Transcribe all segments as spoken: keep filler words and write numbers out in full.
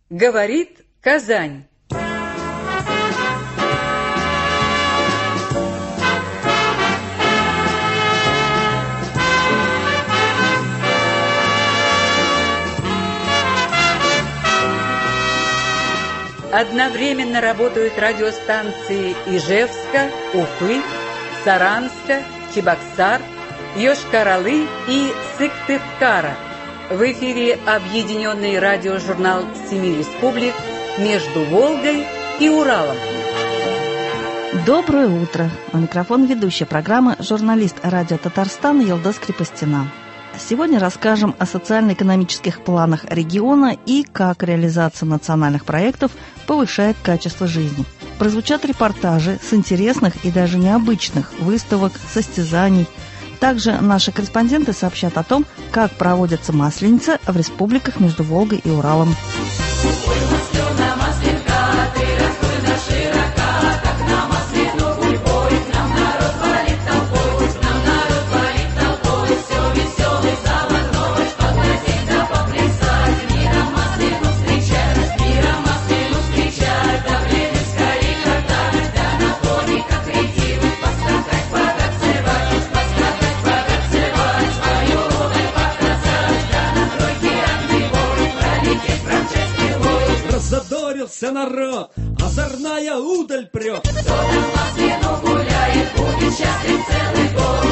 Говорит Казань. Одновременно работают радиостанции Ижевска, Уфы, Саранска, Чебоксар, Йошкар-Олы и Сыктывкара. В эфире объединенный радиожурнал «Семи республик» между Волгой и Уралом. Доброе утро! У микрофона ведущая программы журналист радио Татарстана Елдос Крепостина. Сегодня расскажем о социально-экономических планах региона и как реализация национальных проектов повышает качество жизни. Прозвучат репортажи с интересных и даже необычных выставок, состязаний. Также наши корреспонденты сообщат о том, как проводится Масленица в республиках между Волгой и Уралом. Задорился народ, озорная удаль прет. Кто на Маслину гуляет, будет счастлив целый год.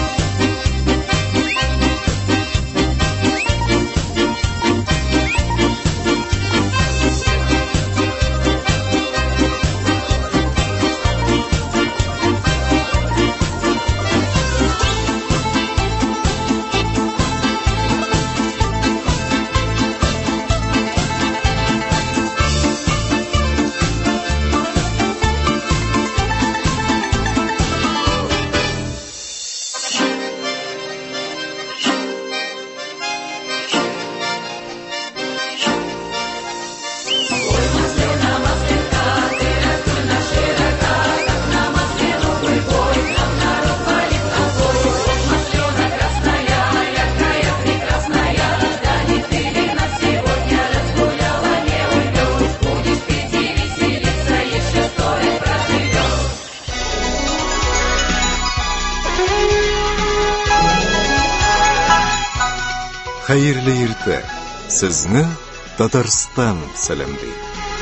Xayrli erta, sizni Татарстан саламлайт.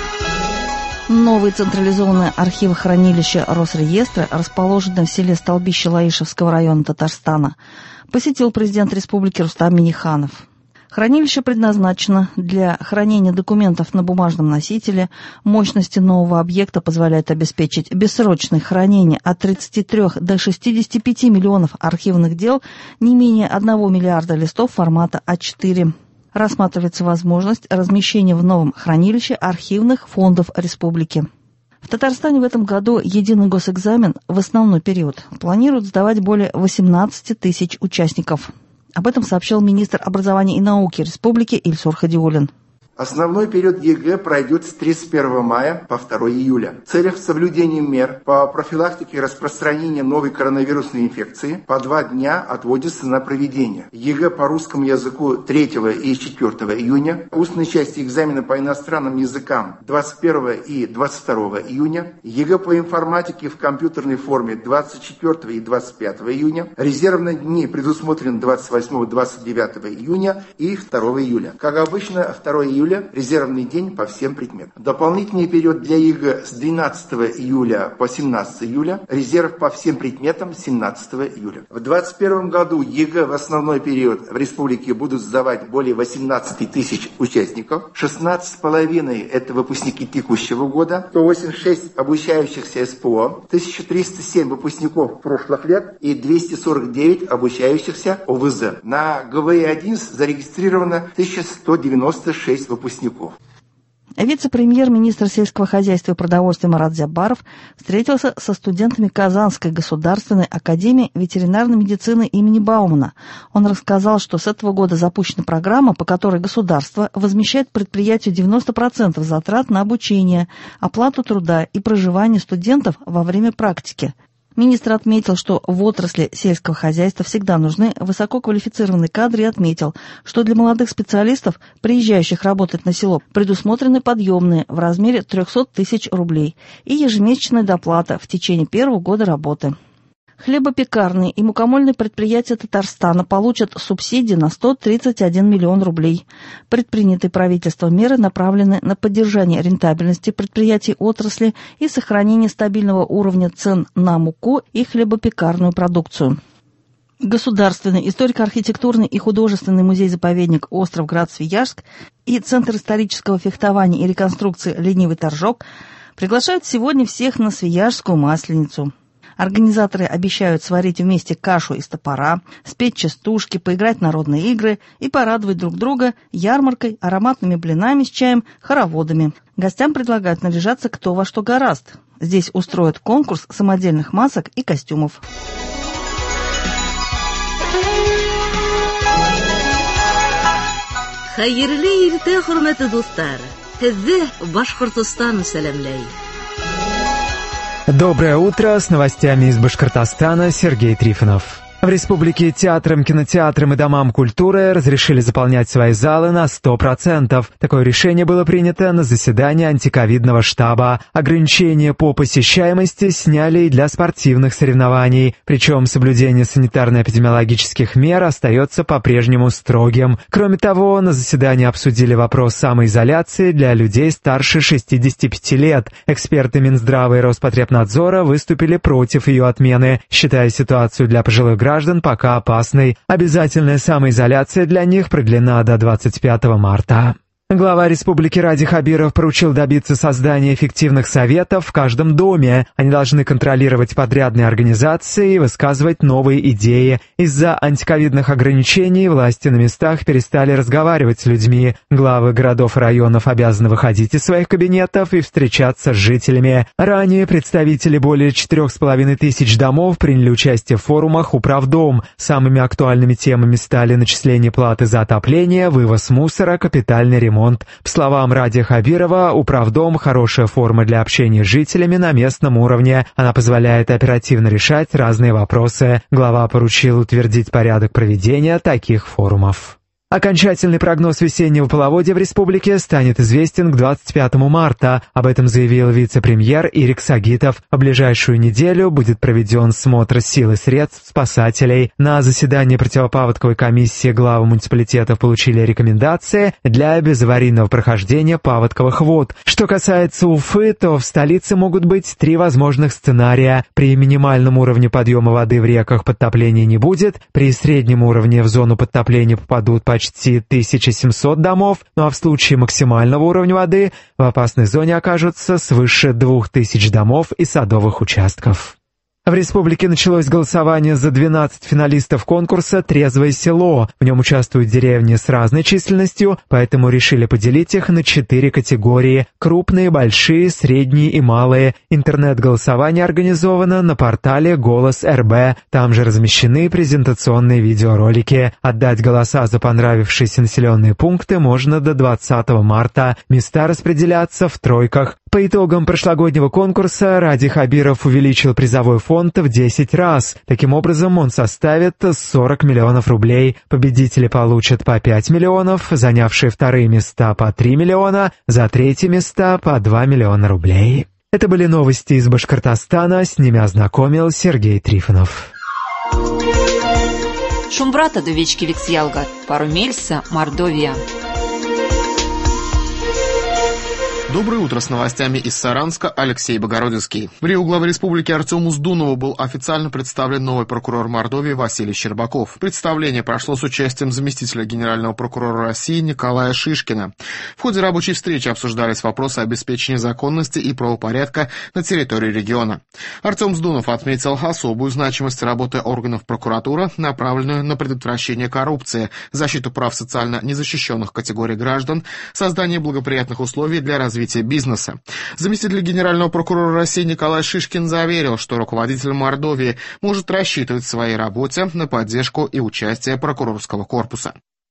Новые централизованные архивы-хранилища Росреестра, расположенные в селе Столбище Лаишевского района Татарстана, посетил президент республики Рустам Минниханов. Хранилище предназначено для хранения документов на бумажном носителе. Мощности нового объекта позволяют обеспечить бессрочное хранение от тридцати трёх до шестидесяти пяти миллионов архивных дел, не менее одного миллиарда листов формата а четыре. Рассматривается возможность размещения в новом хранилище архивных фондов республики. В Татарстане в этом году единый госэкзамен в основной период планируют сдавать более восемнадцати тысяч участников. Об этом сообщил министр образования и науки республики Ильсур Хадиуллин. Основной период ЕГЭ пройдет с тридцать первого мая по второго июля. В целях соблюдения мер по профилактике распространения новой коронавирусной инфекции по два дня отводится на проведение. ЕГЭ по русскому языку третьего и четвёртого июня, устной части экзамена по иностранным языкам двадцать первого и двадцать второго июня, ЕГЭ по информатике в компьютерной форме двадцать четвёртого и двадцать пятого июня, резервные дни предусмотрены двадцать восьмого и двадцать девятого июня и второго июля. Как обычно, второго июля резервный день по всем предметам. Дополнительный период для ЕГЭ с двенадцатого июля по семнадцатого июля, резерв по всем предметам с семнадцатого июля. В двадцать первом году ЕГЭ в основной период в республике будут сдавать более восемнадцати тысяч участников. шестнадцать с половиной это выпускники текущего года, сто восемьдесят шесть обучающихся СПО, тысяча триста семь выпускников прошлых лет и двести сорок девять обучающихся ОВЗ. На ГВИ один зарегистрировано тысяча сто девяносто шесть выпускников. Вице-премьер-министр сельского хозяйства и продовольствия Марат Зябаров встретился со студентами Казанской государственной академии ветеринарной медицины имени Баумана. Он рассказал, что с этого года запущена программа, по которой государство возмещает предприятию девяносто процентов затрат на обучение, оплату труда и проживание студентов во время практики. Министр отметил, что в отрасли сельского хозяйства всегда нужны высококвалифицированные кадры и отметил, что для молодых специалистов, приезжающих работать на село, предусмотрены подъемные в размере триста тысяч рублей и ежемесячная доплата в течение первого года работы. Хлебопекарные и мукомольные предприятия Татарстана получат субсидии на сто тридцать один миллион рублей. Предпринятые правительством меры направлены на поддержание рентабельности предприятий отрасли и сохранение стабильного уровня цен на муку и хлебопекарную продукцию. Государственный историко-архитектурный и художественный музей-заповедник «Остров Град-Свияжск» и Центр исторического фехтования и реконструкции «Ленивый торжок» приглашают сегодня всех на Свияжскую Масленицу. Организаторы обещают сварить вместе кашу из топора, спеть частушки, поиграть в народные игры и порадовать друг друга ярмаркой, ароматными блинами с чаем, хороводами. Гостям предлагают наряжаться кто во что горазд. Здесь устроят конкурс самодельных масок и костюмов. Хәерле иртә, хөрмәтле дуслар. Һезне Башкортостан сәламләй. Доброе утро, с новостями из Башкортостана Сергей Трифонов. В республике театрам, кинотеатрам и домам культуры разрешили заполнять свои залы на сто процентов. Такое решение было принято на заседании антиковидного штаба. Ограничения по посещаемости сняли и для спортивных соревнований. Причем соблюдение санитарно-эпидемиологических мер остается по-прежнему строгим. Кроме того, на заседании обсудили вопрос самоизоляции для людей старше шестидесяти пяти лет. Эксперты Минздрава и Роспотребнадзора выступили против ее отмены, считая ситуацию для пожилых граждан граждан пока опасной. Обязательная самоизоляция для них продлена до двадцать пятого марта. Глава республики Ради Хабиров поручил добиться создания эффективных советов в каждом доме. Они должны контролировать подрядные организации и высказывать новые идеи. Из-за антиковидных ограничений власти на местах перестали разговаривать с людьми. Главы городов и районов обязаны выходить из своих кабинетов и встречаться с жителями. Ранее представители более четырех с половиной тысяч домов приняли участие в форумах «Управдом». Самыми актуальными темами стали начисление платы за отопление, вывоз мусора, капитальный ремонт. По словам Ради Хабирова, Управдом – хорошая форма для общения с жителями на местном уровне. Она позволяет оперативно решать разные вопросы. Глава поручил утвердить порядок проведения таких форумов. Окончательный прогноз весеннего половодья в республике станет известен к двадцать пятому марта. Об этом заявил вице-премьер Ирик Сагитов. В ближайшую неделю будет проведен смотр сил и средств спасателей. На заседании противопаводковой комиссии главы муниципалитетов получили рекомендации для безаварийного прохождения паводковых вод. Что касается Уфы, то в столице могут быть три возможных сценария. При минимальном уровне подъема воды в реках подтопления не будет, при среднем уровне в зону подтопления попадут почти почти тысяча семьсот домов, ну а в случае максимального уровня воды в опасной зоне окажутся свыше двух тысяч домов и садовых участков. В республике началось голосование за двенадцать финалистов конкурса «Трезвое село». В нем участвуют деревни с разной численностью, поэтому решили поделить их на четыре категории – крупные, большие, средние и малые. Интернет-голосование организовано на портале «Голос эр бэ». Там же размещены презентационные видеоролики. Отдать голоса за понравившиеся населенные пункты можно до двадцатого марта. Места распределятся в тройках. По итогам прошлогоднего конкурса Ради Хабиров увеличил призовой фонд в десять раз. Таким образом, он составит сорок миллионов рублей. Победители получат по пять миллионов, занявшие вторые места по три миллиона, за третьи места по два миллиона рублей. Это были новости из Башкортостана, с ними ознакомил Сергей Трифонов. Шумбрата до вечки Виксьялга, пару Мельса, Мордовия. Доброе утро, с новостями из Саранска Алексей Богородицкий. В Рио главе республики Артему Сдунову был официально представлен новый прокурор Мордовии Василий Щербаков. Представление прошло с участием заместителя генерального прокурора России Николая Шишкина. В ходе рабочей встречи обсуждались вопросы обеспечения законности и правопорядка на территории региона. Артем Сдунов отметил особую значимость работы органов прокуратуры, направленную на предотвращение коррупции, защиту прав социально незащищенных категорий граждан, создание благоприятных условий для развития бизнеса. Заместитель генерального прокурора России Николай Шишкин заверил, что руководитель Мордовии может рассчитывать в своей работе на поддержку и участие прокурорского корпуса.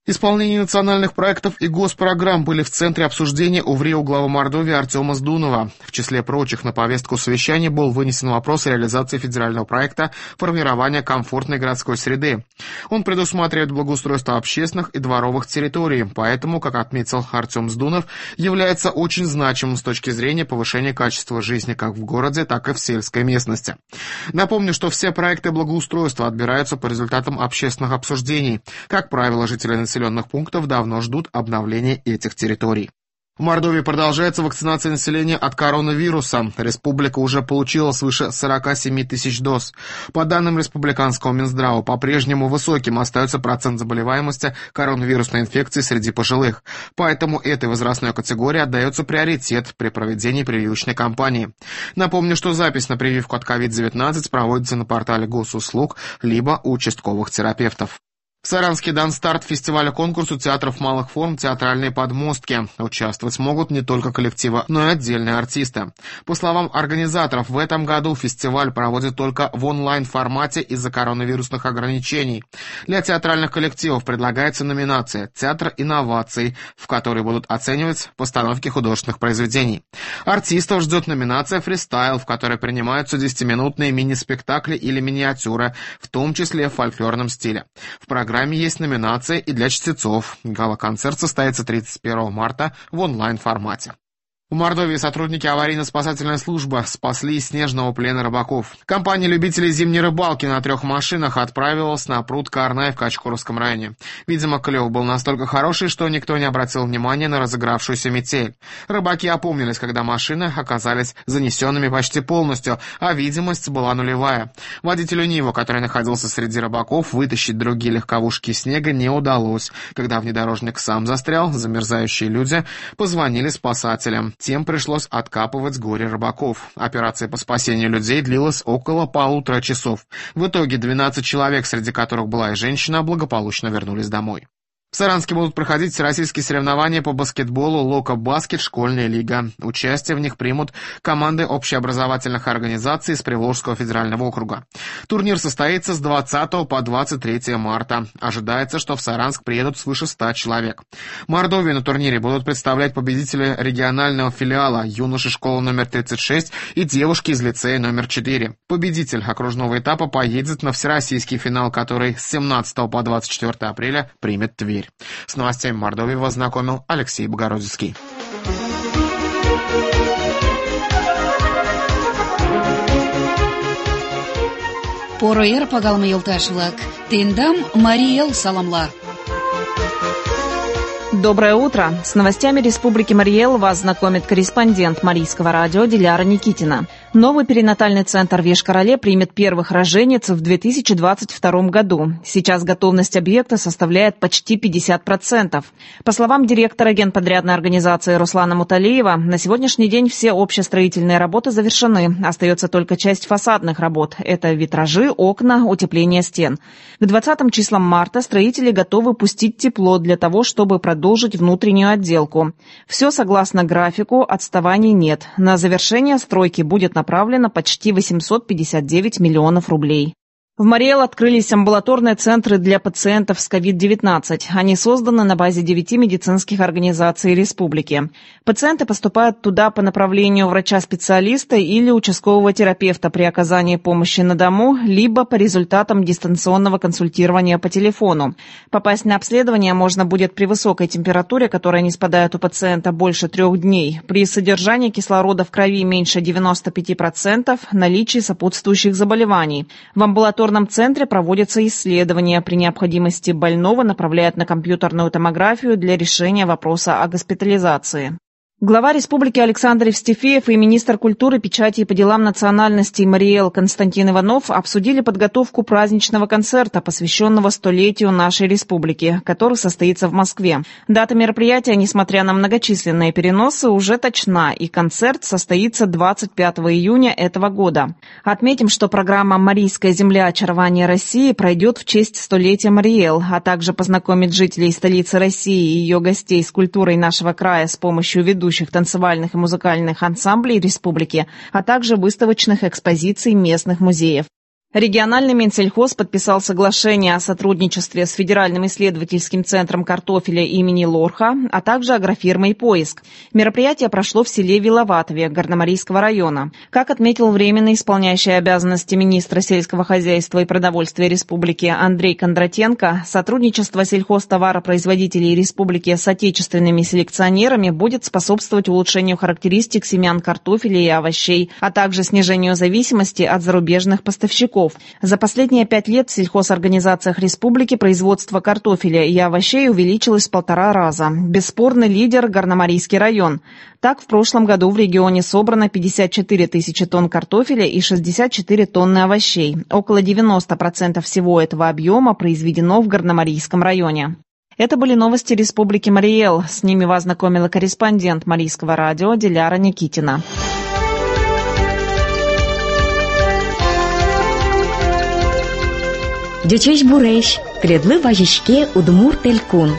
Исполнение национальных проектов и госпрограмм были в центре обсуждения у врио-главы Мордовии Артема Сдунова. В числе прочих на повестку совещания был вынесен вопрос реализации федерального проекта формирования комфортной городской среды. Он предусматривает благоустройство общественных и дворовых территорий, поэтому, как отметил Артем Сдунов, является очень значимым с точки зрения повышения качества жизни как в городе, так и в сельской местности. Напомню, что все проекты благоустройства отбираются по результатам общественных обсуждений. Как правило, жители населенных населенных пунктов давно ждут обновления этих территорий. В Мордовии продолжается вакцинация населения от коронавируса. Республика уже получила свыше сорок семь тысяч доз. По данным Республиканского Минздрава, по-прежнему высоким остается процент заболеваемости коронавирусной инфекцией среди пожилых. Поэтому этой возрастной категории отдается приоритет при проведении прививочной кампании. Напомню, что запись на прививку от ковид девятнадцать проводится на портале госуслуг либо у участковых терапевтов. В Саранске дан старт фестиваля-конкурсу театров малых форм «Театральные подмостки». Участвовать могут не только коллективы, но и отдельные артисты. По словам организаторов, в этом году фестиваль проводят только в онлайн-формате из-за коронавирусных ограничений. Для театральных коллективов предлагается номинация «Театр инноваций», в которой будут оценивать постановки художественных произведений. Артистов ждет номинация «Фристайл», в которой принимаются десятиминутные мини-спектакли или миниатюры, в том числе в фольклорном стиле. В программе В программе есть номинация и для чтецов. Гала-концерт состоится тридцать первого марта в онлайн-формате. В Мордовии сотрудники аварийно-спасательной службы спасли из снежного плена рыбаков. Компания любителей зимней рыбалки на трех машинах отправилась на пруд Карнай в Качкоровском районе. Видимо, клев был настолько хороший, что никто не обратил внимания на разыгравшуюся метель. Рыбаки опомнились, когда машины оказались занесенными почти полностью, а видимость была нулевая. Водителю Нива, который находился среди рыбаков, вытащить другие легковушки снега не удалось. Когда внедорожник сам застрял, замерзающие люди позвонили спасателям. Тем пришлось откапывать горе рыбаков. Операция по спасению людей длилась около полутора часов. В итоге двенадцать человек, среди которых была и женщина, благополучно вернулись домой. В Саранске будут проходить всероссийские соревнования по баскетболу «Лока Баскет. Школьная лига». Участие в них примут команды общеобразовательных организаций из Приволжского федерального округа. Турнир состоится с двадцатого по двадцать третье марта. Ожидается, что в Саранск приедут свыше ста человек. Мордовию на турнире будут представлять победители регионального филиала, юноши школы номер тридцать шесть и девушки из лицея номер четыре. Победитель окружного этапа поедет на всероссийский финал, который с семнадцатого по двадцать четвёртое апреля примет Тверь. С новостями Мордовии вас знакомил Алексей Богородицкий. Пороер пагалмы елташлык. Тендам Мариэл саламла. Доброе утро. С новостями Республики Марий Эл вас знакомит корреспондент Марийского радио Диляра Никитина. Новый перинатальный центр в Йошкар-Оле примет первых роженец в две тысячи двадцать втором году. Сейчас готовность объекта составляет почти пятьдесят процентов. По словам директора генподрядной организации Руслана Муталиева, на сегодняшний день все общестроительные работы завершены. Остается только часть фасадных работ. Это витражи, окна, утепление стен. К двадцатым числам марта строители готовы пустить тепло для того, чтобы продолжить внутреннюю отделку. Все согласно графику, отставаний нет. На завершение стройки будет направлено почти восемьсот пятьдесят девять миллионов рублей. В Марий Эл открылись амбулаторные центры для пациентов с ковид девятнадцать. Они созданы на базе девяти медицинских организаций республики. Пациенты поступают туда по направлению врача-специалиста или участкового терапевта при оказании помощи на дому, либо по результатам дистанционного консультирования по телефону. Попасть на обследование можно будет при высокой температуре, которая не спадает у пациента больше трех дней, при содержании кислорода в крови меньше девяноста пяти процентов, наличии сопутствующих заболеваний. В амбулаторном В амбулаторном центре проводятся исследования. При необходимости больного направляют на компьютерную томографию для решения вопроса о госпитализации. Глава республики Александр Евстифеев и министр культуры, печати и по делам национальностей Марий Эл Константин Иванов обсудили подготовку праздничного концерта, посвященного столетию нашей республики, который состоится в Москве. Дата мероприятия, несмотря на многочисленные переносы, уже точна, и концерт состоится двадцать пятого июня этого года. Отметим, что программа «Марийская земля. Очарование России» пройдет в честь столетия Марий Эл, а также познакомит жителей столицы России и ее гостей с культурой нашего края с помощью ведущих танцевальных и музыкальных ансамблей республики, а также выставочных экспозиций местных музеев. Региональный Минсельхоз подписал соглашение о сотрудничестве с Федеральным исследовательским центром картофеля имени Лорха, а также агрофирмой «Поиск». Мероприятие прошло в селе Виловатове Горномарийского района. Как отметил временно исполняющий обязанности министра сельского хозяйства и продовольствия Республики Андрей Кондратенко, сотрудничество сельхозтоваропроизводителей Республики с отечественными селекционерами будет способствовать улучшению характеристик семян картофеля и овощей, а также снижению зависимости от зарубежных поставщиков. За последние пять лет в сельхозорганизациях республики производство картофеля и овощей увеличилось в полтора раза. Бесспорный лидер – Горномарийский район. Так, в прошлом году в регионе собрано пятьдесят четыре тысячи тонн картофеля и шестьдесят четыре тонны овощей. Около девяносто процентов всего этого объема произведено в Горномарийском районе. Это были новости Республики Марий-Эл. С ними вас знакомила корреспондент Марийского радио Диляра Никитина. Дючеш буреш, кредлы важишке удмур телькун.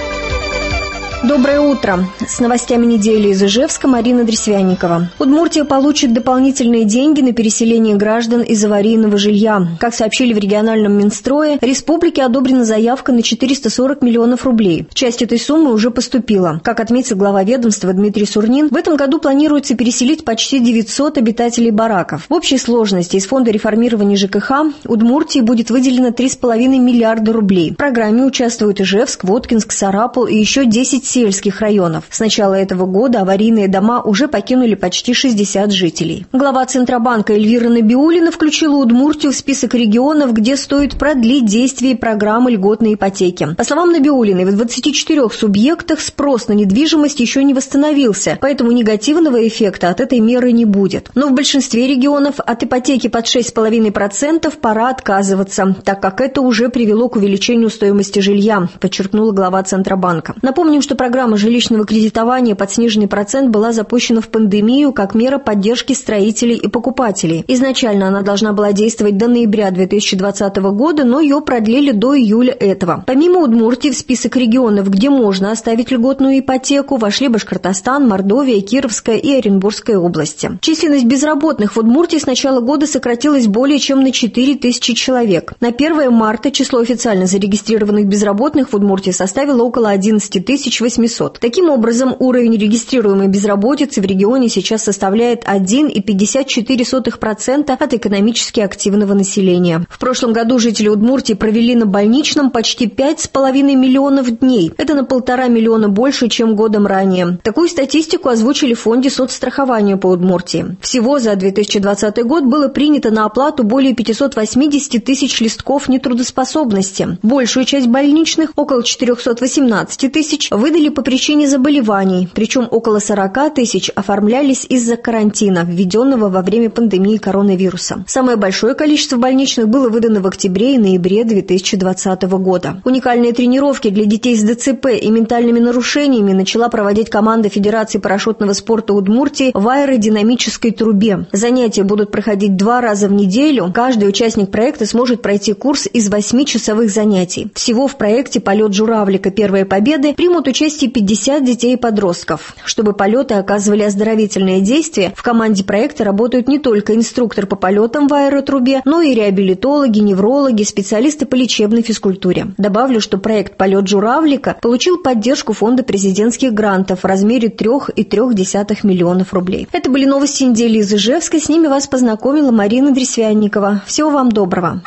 Доброе утро. С новостями недели из Ижевска Марина Дресвянникова. Удмуртия получит дополнительные деньги на переселение граждан из аварийного жилья. Как сообщили в региональном Минстрое, республике одобрена заявка на четыреста сорок миллионов рублей. Часть этой суммы уже поступила. Как отметил глава ведомства Дмитрий Сурнин, в этом году планируется переселить почти девятьсот обитателей бараков. В общей сложности из фонда реформирования ЖКХ Удмуртии будет выделено три с половиной миллиарда рублей. В программе участвуют Ижевск, Воткинск, Сарапул и еще десять сельских районов. С начала этого года аварийные дома уже покинули почти шестьдесят жителей. Глава Центробанка Эльвира Набиуллина включила Удмуртию в список регионов, где стоит продлить действие программы льготной ипотеки. По словам Набиуллиной, в двадцати четырёх субъектах спрос на недвижимость еще не восстановился, поэтому негативного эффекта от этой меры не будет. Но в большинстве регионов от ипотеки под шесть с половиной процентов пора отказываться, так как это уже привело к увеличению стоимости жилья, подчеркнула глава Центробанка. Напомним, что программа жилищного кредитования под сниженный процент была запущена в пандемию как мера поддержки строителей и покупателей. Изначально она должна была действовать до ноября две тысячи двадцатого года, но ее продлили до июля этого. Помимо Удмуртии в список регионов, где можно оставить льготную ипотеку, вошли Башкортостан, Мордовия, Кировская и Оренбургская области. Численность безработных в Удмуртии с начала года сократилась более чем на четыре тысячи человек. На первое марта число официально зарегистрированных безработных в Удмуртии составило около одиннадцати тысяч восьмисот. Таким образом, уровень регистрируемой безработицы в регионе сейчас составляет один целых пятьдесят четыре сотых процента от экономически активного населения. В прошлом году жители Удмуртии провели на больничном почти пять с половиной миллионов дней. Это на полтора миллиона больше, чем годом ранее. Такую статистику озвучили в фонде соцстрахования по Удмуртии. Всего за две тысячи двадцатый год было принято на оплату более пятисот восьмидесяти тысяч листков нетрудоспособности. Большую часть больничных, около четырехсот восемнадцати тысяч, выдали по причине заболеваний, причем около сорока тысяч оформлялись из-за карантина, введенного во время пандемии коронавируса. Самое большое количество больничных было выдано в октябре и ноябре две тысячи двадцатого года. Уникальные тренировки для детей с ДЦП и ментальными нарушениями начала проводить команда Федерации парашютного спорта Удмуртии в аэродинамической трубе. Занятия будут проходить два раза в неделю. Каждый участник проекта сможет пройти курс из восьмичасовых занятий. Всего в проекте «Полет журавлика. Первые победы» примут участие пятьдесят детей и подростков. Чтобы полеты оказывали оздоровительное действие, в команде проекта работают не только инструктор по полетам в аэротрубе, но и реабилитологи, неврологи, специалисты по лечебной физкультуре. Добавлю, что проект «Полет журавлика» получил поддержку фонда президентских грантов в размере трех целых трёх десятых миллионов рублей. Это были новости недели из Ижевска. С ними вас познакомила Марина Дресвянникова. Всего вам доброго.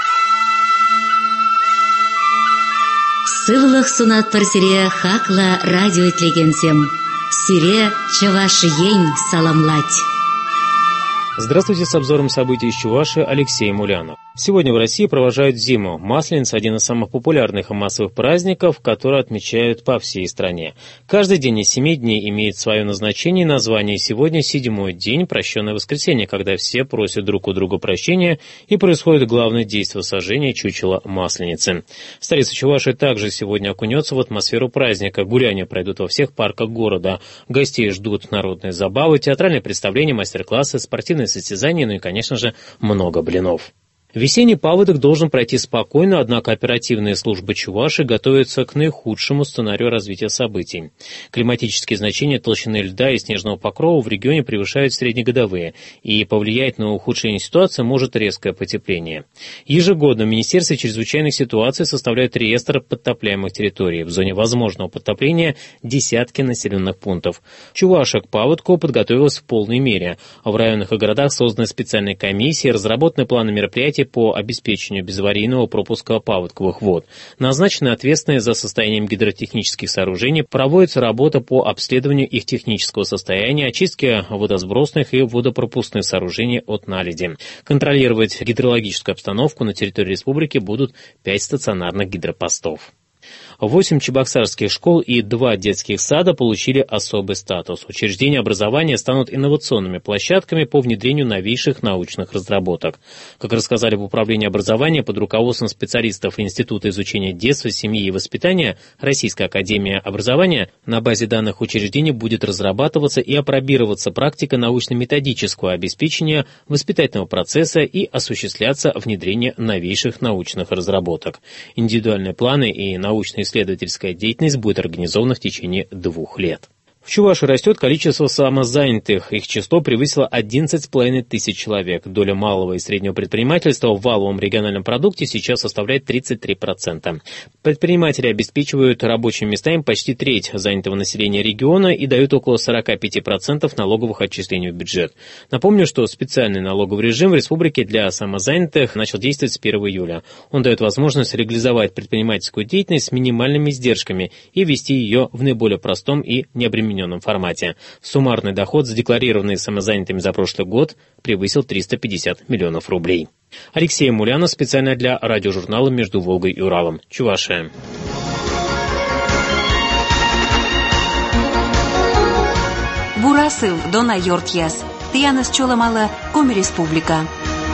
Сывлых сунат парсире хакла радио итлегенсем. Сире чавашиень саламлать. Здравствуйте, с обзором событий из Чувашии Алексей Мулянов. Сегодня в России провожают зиму. Масленица – один из самых популярных и массовых праздников, которые отмечают по всей стране. Каждый день из семи дней имеет свое назначение и название. Сегодня седьмой день, прощенное воскресенье, когда все просят друг у друга прощения и происходит главное действие сожжения чучела Масленицы. Столица Чувашии также сегодня окунется в атмосферу праздника. Гуляния пройдут во всех парках города. Гостей ждут народные забавы, театральные представления, мастер-классы, спортивные состязания, ну и, конечно же, много блинов. Весенний паводок должен пройти спокойно, однако оперативные службы Чувашии готовятся к наихудшему сценарию развития событий. Климатические значения толщины льда и снежного покрова в регионе превышают среднегодовые, и повлиять на ухудшение ситуации может резкое потепление. Ежегодно в Министерстве чрезвычайных ситуаций составляют реестр подтопляемых территорий. В зоне возможного подтопления десятки населенных пунктов. Чувашия к паводку подготовилась в полной мере. В районах и городах созданы специальные комиссии, разработаны планы мероприятий по обеспечению безаварийного пропуска паводковых вод. Назначены ответственные за состоянием гидротехнических сооружений, проводится работа по обследованию их технического состояния, очистке водосбросных и водопропускных сооружений от наледи. Контролировать гидрологическую обстановку на территории республики будут пять стационарных гидропостов. Восемь чебоксарских школ и два детских сада получили особый статус. Учреждения образования станут инновационными площадками по внедрению новейших научных разработок. Как рассказали в Управлении образования под руководством специалистов Института изучения детства, семьи и воспитания Российской академии образования, на базе данных учреждений будет разрабатываться и апробироваться практика научно-методического обеспечения воспитательного процесса и осуществляться внедрение новейших научных разработок. Индивидуальные планы и научные исследовательская деятельность будет организована в течение двух лет. В Чувашии растет количество самозанятых. Их число превысило одиннадцать с половиной тысяч человек. Доля малого и среднего предпринимательства в валовом региональном продукте сейчас составляет тридцать три процента. Предприниматели обеспечивают рабочими местами почти треть занятого населения региона и дают около сорок пять процентов налоговых отчислений в бюджет. Напомню, что специальный налоговый режим в республике для самозанятых начал действовать с первого июля. Он дает возможность реализовать предпринимательскую деятельность с минимальными издержками и вести ее в наиболее простом и необремененном формате. Суммарный доход, задекларированный самозанятыми за прошлый год, превысил триста пятьдесят миллионов рублей. Алексей Мулянов специально для радиожурнала «Между Волгой и Уралом». Чувашия. Бурасыл Дона Йортьяс. Тианас Чоламала, Коми Республика.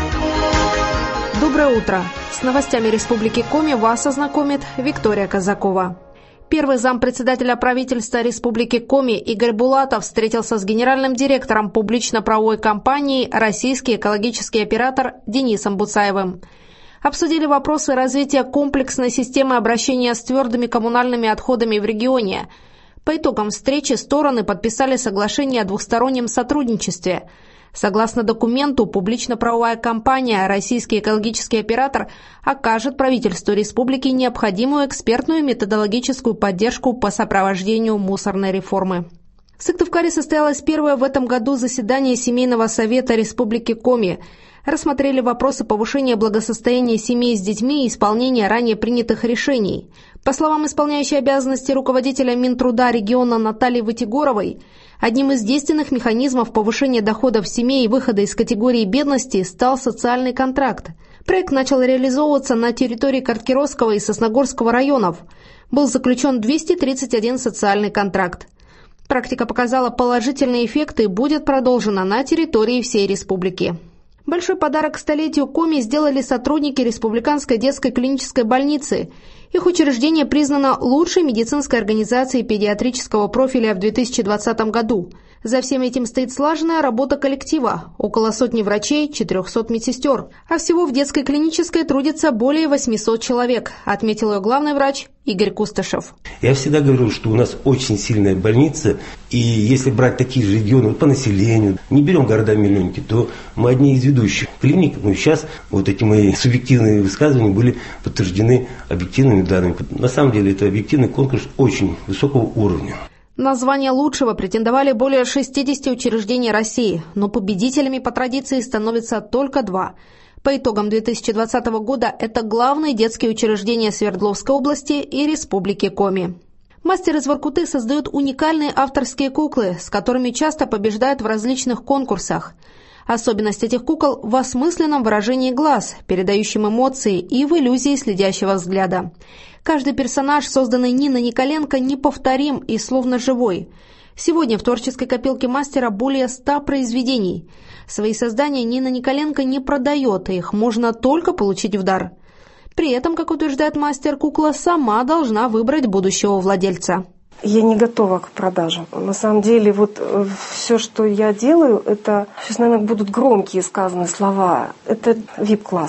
Доброе утро. С новостями Республики Коми вас ознакомит Виктория Казакова. Первый зампредседателя правительства Республики Коми Игорь Булатов встретился с генеральным директором публично-правовой компании «Российский экологический оператор» Денисом Буцаевым. Обсудили вопросы развития комплексной системы обращения с твердыми коммунальными отходами в регионе. По итогам встречи стороны подписали соглашение о двухстороннем сотрудничестве. Согласно документу, публично-правовая компания «Российский экологический оператор» окажет правительству республики необходимую экспертную и методологическую поддержку по сопровождению мусорной реформы. В Сыктывкаре состоялось первое в этом году заседание Семейного совета Республики Коми. Рассмотрели вопросы повышения благосостояния семей с детьми и исполнения ранее принятых решений. По словам исполняющей обязанности руководителя Минтруда региона Натальи Вытегоровой, одним из действенных механизмов повышения доходов семей и выхода из категории бедности стал социальный контракт. Проект начал реализовываться на территории Карткировского и Сосногорского районов. Был заключен двести тридцать один социальный контракт. Практика показала положительные эффекты и будет продолжена на территории всей республики. Большой подарок к столетию Коми сделали сотрудники Республиканской детской клинической больницы. Их учреждение признано лучшей медицинской организацией педиатрического профиля в две тысячи двадцатом году. За всем этим стоит слаженная работа коллектива – около сотни врачей, четырехсот медсестер. А всего в детской клинической трудится более восьмисот человек, отметил ее главный врач Игорь Кусташев. Я всегда говорю, что у нас очень сильная больница, и если брать такие же регионы вот по населению, не берем города-миллионники, то мы одни из ведущих клиник. Но сейчас вот эти мои субъективные высказывания были подтверждены объективными данными. На самом деле это объективный конкурс очень высокого уровня. На звание лучшего претендовали более шестидесяти учреждений России, но победителями по традиции становятся только два. По итогам две тысячи двадцатого года это главные детские учреждения Свердловской области и Республики Коми. Мастер из Воркуты создает уникальные авторские куклы, с которыми часто побеждают в различных конкурсах. Особенность этих кукол в осмысленном выражении глаз, передающем эмоции, и в иллюзии следящего взгляда. Каждый персонаж, созданный Ниной Николенко, неповторим и словно живой. Сегодня в творческой копилке мастера более ста произведений. Свои создания Нина Николенко не продает, их можно только получить в дар. При этом, как утверждает мастер, кукла сама должна выбрать будущего владельца. Я не готова к продаже. На самом деле, вот э, все, что я делаю, это, сейчас, наверное, будут громкие сказанные слова. Это ви ай пи-класс. Это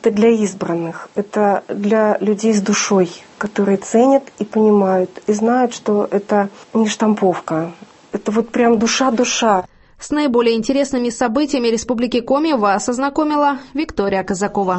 это для избранных, это для людей с душой, которые ценят и понимают, и знают, что это не штамповка, это вот прям душа-душа. С наиболее интересными событиями Республики Коми вас ознакомила Виктория Казакова.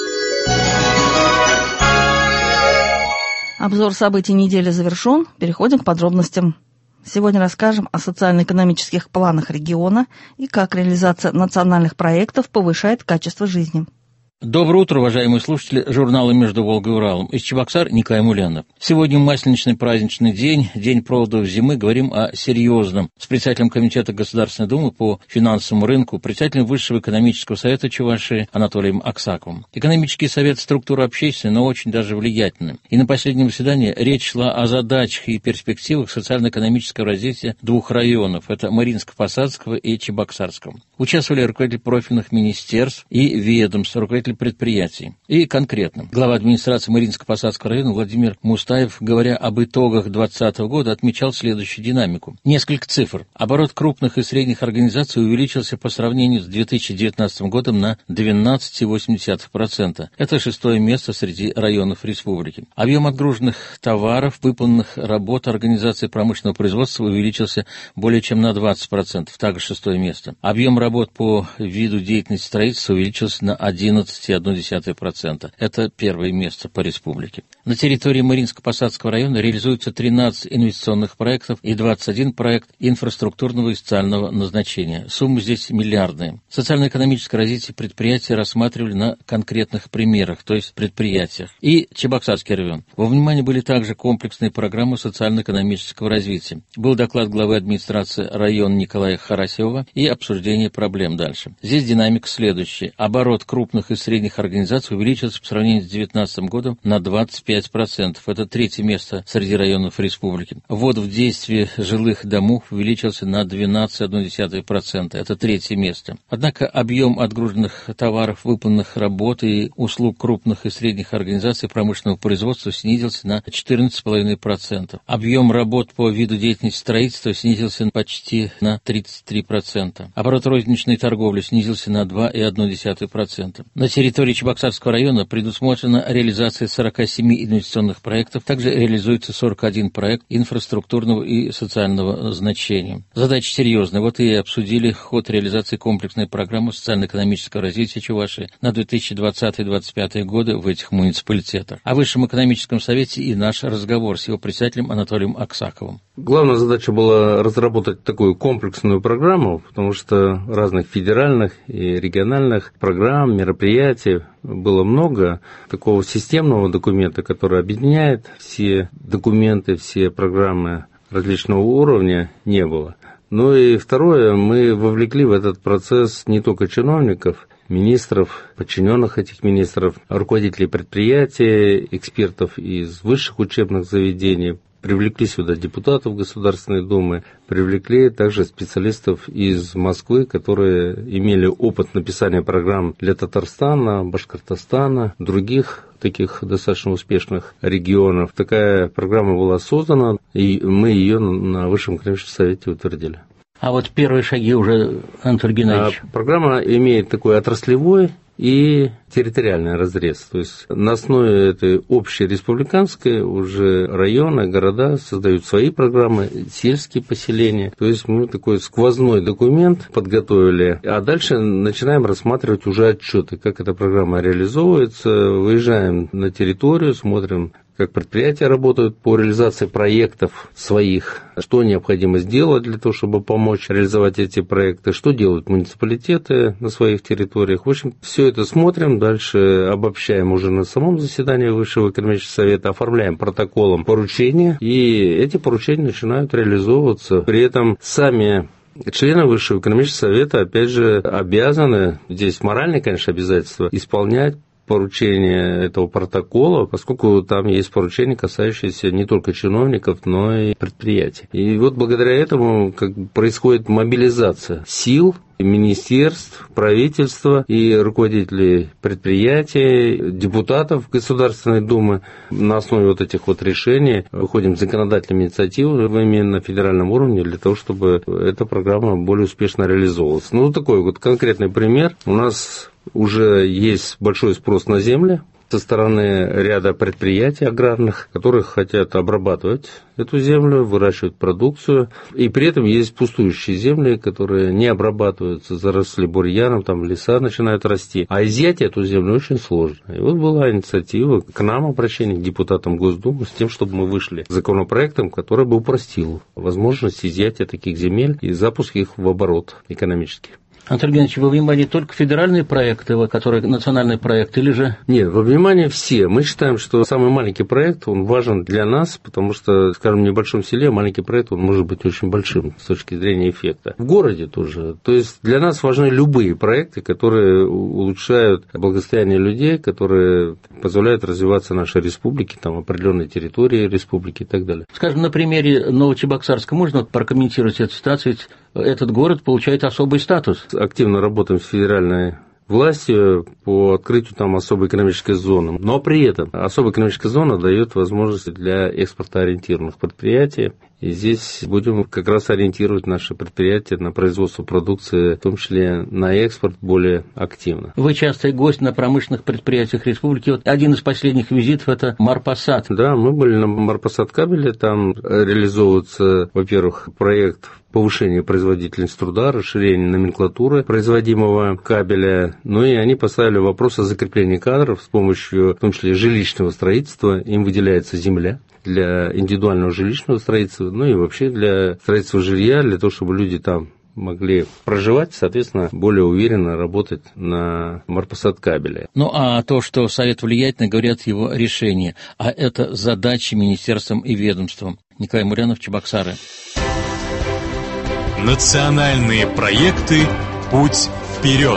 Обзор событий недели завершен. Переходим к подробностям. Сегодня расскажем о социально-экономических планах региона и как реализация национальных проектов повышает качество жизни. Доброе утро, уважаемые слушатели журнала «Между Волгой и Уралом». Из Чебоксар Николай Мулянов. Сегодня масленичный праздничный день, день проводов зимы. Говорим о серьезном. С председателем Комитета Государственной Думы по финансовому рынку, председателем Высшего экономического совета Чувашии Анатолием Аксаковым. Экономический совет – структура общественная, но очень даже влиятельная. И на последнем заседании речь шла о задачах и перспективах социально-экономического развития двух районов. Это Маринско-Посадского и Чебоксарского. Участвовали руководители профильных министерств и ведомств, руководители предприятий. И конкретно. Глава администрации Маринско-Посадского района Владимир Мустаев, говоря об итогах двадцатого года, отмечал следующую динамику. Несколько цифр. Оборот крупных и средних организаций увеличился по сравнению с две тысячи девятнадцатым годом на двенадцать целых восемь десятых процента. Это шестое место среди районов республики. Объем отгруженных товаров, выполненных работ организаций промышленного производства увеличился более чем на двадцать процентов. Также шестое место. Объем работ по виду деятельности строительства увеличился на одиннадцать целых одна десятая процента. Это первое место по республике. На территории Маринско-Посадского района реализуется тринадцать инвестиционных проектов и двадцать один проект инфраструктурного и социального назначения. Суммы здесь миллиардные. Социально-экономическое развитие предприятий рассматривали на конкретных примерах, то есть предприятиях. И Чебоксарский район. Во внимание были также комплексные программы социально-экономического развития. Был доклад главы администрации района Николая Харасева и обсуждение проблем дальше. Здесь динамика следующая. Оборот крупных и средних организаций увеличился по сравнению с две тысячи девятнадцатым годом на двадцать пять процентов. Это третье место среди районов республики. Ввод в действие жилых домов увеличился на двенадцать целых одна десятая процента. Это третье место. Однако объем отгруженных товаров, выполненных работ и услуг крупных и средних организаций промышленного производства снизился на четырнадцать целых пять десятых процента. Объем работ по виду деятельности строительства снизился почти на тридцать три процента. Оборот розничной торговли снизился на два целых одна десятая процента. На территории Чебоксарского района предусмотрена реализация сорока семи инвестиционных проектов. Также реализуется сорок один проект инфраструктурного и социального значения. Задача серьезная. Вот и обсудили ход реализации комплексной программы социально-экономического развития Чувашии на две тысячи двадцатый — две тысячи двадцать пятый годы в этих муниципалитетах. О Высшем экономическом совете и наш разговор с его председателем Анатолием Аксаковым. Главная задача была разработать такую комплексную программу, потому что разных федеральных и региональных программ, мероприятий было много. Такого системного документа, который объединяет все документы, все программы различного уровня, не было. Ну и второе, мы вовлекли в этот процесс не только чиновников, министров, подчиненных этих министров, руководителей предприятий, экспертов из высших учебных заведений, привлекли сюда депутатов Государственной Думы, привлекли также специалистов из Москвы, которые имели опыт написания программ для Татарстана, Башкортостана, других таких достаточно успешных регионов. Такая программа была создана, и мы ее на Высшем экономическом совете утвердили. А вот первые шаги уже, Анатолий Геннадьевич. А программа имеет такой отраслевой и территориальный разрез. То есть на основе этой общей республиканской уже районы, города создают свои программы, сельские поселения. То есть мы такой сквозной документ подготовили, а дальше начинаем рассматривать уже отчеты, как эта программа реализовывается. Выезжаем на территорию, смотрим, как предприятия работают по реализации проектов своих, что необходимо сделать для того, чтобы помочь реализовать эти проекты, что делают муниципалитеты на своих территориях. В общем, все это смотрим, дальше обобщаем уже на самом заседании Высшего экономического совета, оформляем протоколом поручения, и эти поручения начинают реализовываться. При этом сами члены Высшего экономического совета, опять же, обязаны, здесь моральные, конечно, обязательства, исполнять поручения этого протокола, поскольку там есть поручения, касающиеся не только чиновников, но и предприятий. И вот благодаря этому как бы происходит мобилизация сил, министерств, правительства и руководителей предприятий, депутатов Государственной Думы. На основе вот этих вот решений выходим с законодательными инициативами на федеральном уровне для того, чтобы эта программа более успешно реализовывалась. Ну, такой вот конкретный пример. У нас уже есть большой спрос на земли со стороны ряда предприятий аграрных, которые хотят обрабатывать эту землю, выращивать продукцию. И при этом есть пустующие земли, которые не обрабатываются, заросли бурьяном, там леса начинают расти. А изъять эту землю очень сложно. И вот была инициатива к нам, обращение к депутатам Госдумы, с тем, чтобы мы вышли с законопроектом, который бы упростил возможность изъятия таких земель и запуск их в оборот экономический. Анатолий Геннадьевич, во внимании только федеральные проекты, которые национальные проекты, или же... Нет, во внимании все. Мы считаем, что самый маленький проект, он важен для нас, потому что, скажем, в небольшом селе маленький проект, он может быть очень большим с точки зрения эффекта. В городе тоже. То есть для нас важны любые проекты, которые улучшают благосостояние людей, которые позволяют развиваться нашей республике, там, определенной территории республики и так далее. Скажем, на примере Новочебоксарска можно прокомментировать эту ситуацию? Ведь этот город получает особый статус. Активно работаем с федеральной властью по открытию там особой экономической зоны. Но при этом особая экономическая зона дает возможности для экспортоориентированных предприятий. И здесь будем как раз ориентировать наши предприятия на производство продукции, в том числе на экспорт, более активно. Вы частый гость на промышленных предприятиях республики. Вот один из последних визитов – это Марпасад. Да, мы были на Марпасад кабеле. Там реализовывается, во-первых, проект повышения производительности труда, расширение номенклатуры производимого кабеля. Ну и они поставили вопрос о закреплении кадров с помощью, в том числе, жилищного строительства. Им выделяется земля для индивидуального жилищного строительства, ну и вообще для строительства жилья, для того, чтобы люди там могли проживать, соответственно, более уверенно работать на Марпасад кабеле. Ну, а то, что Совет влиятельный, говорят его решение, а это задачи министерством и ведомством. Николай Мулянов, Чебоксары. Национальные проекты «Путь вперед».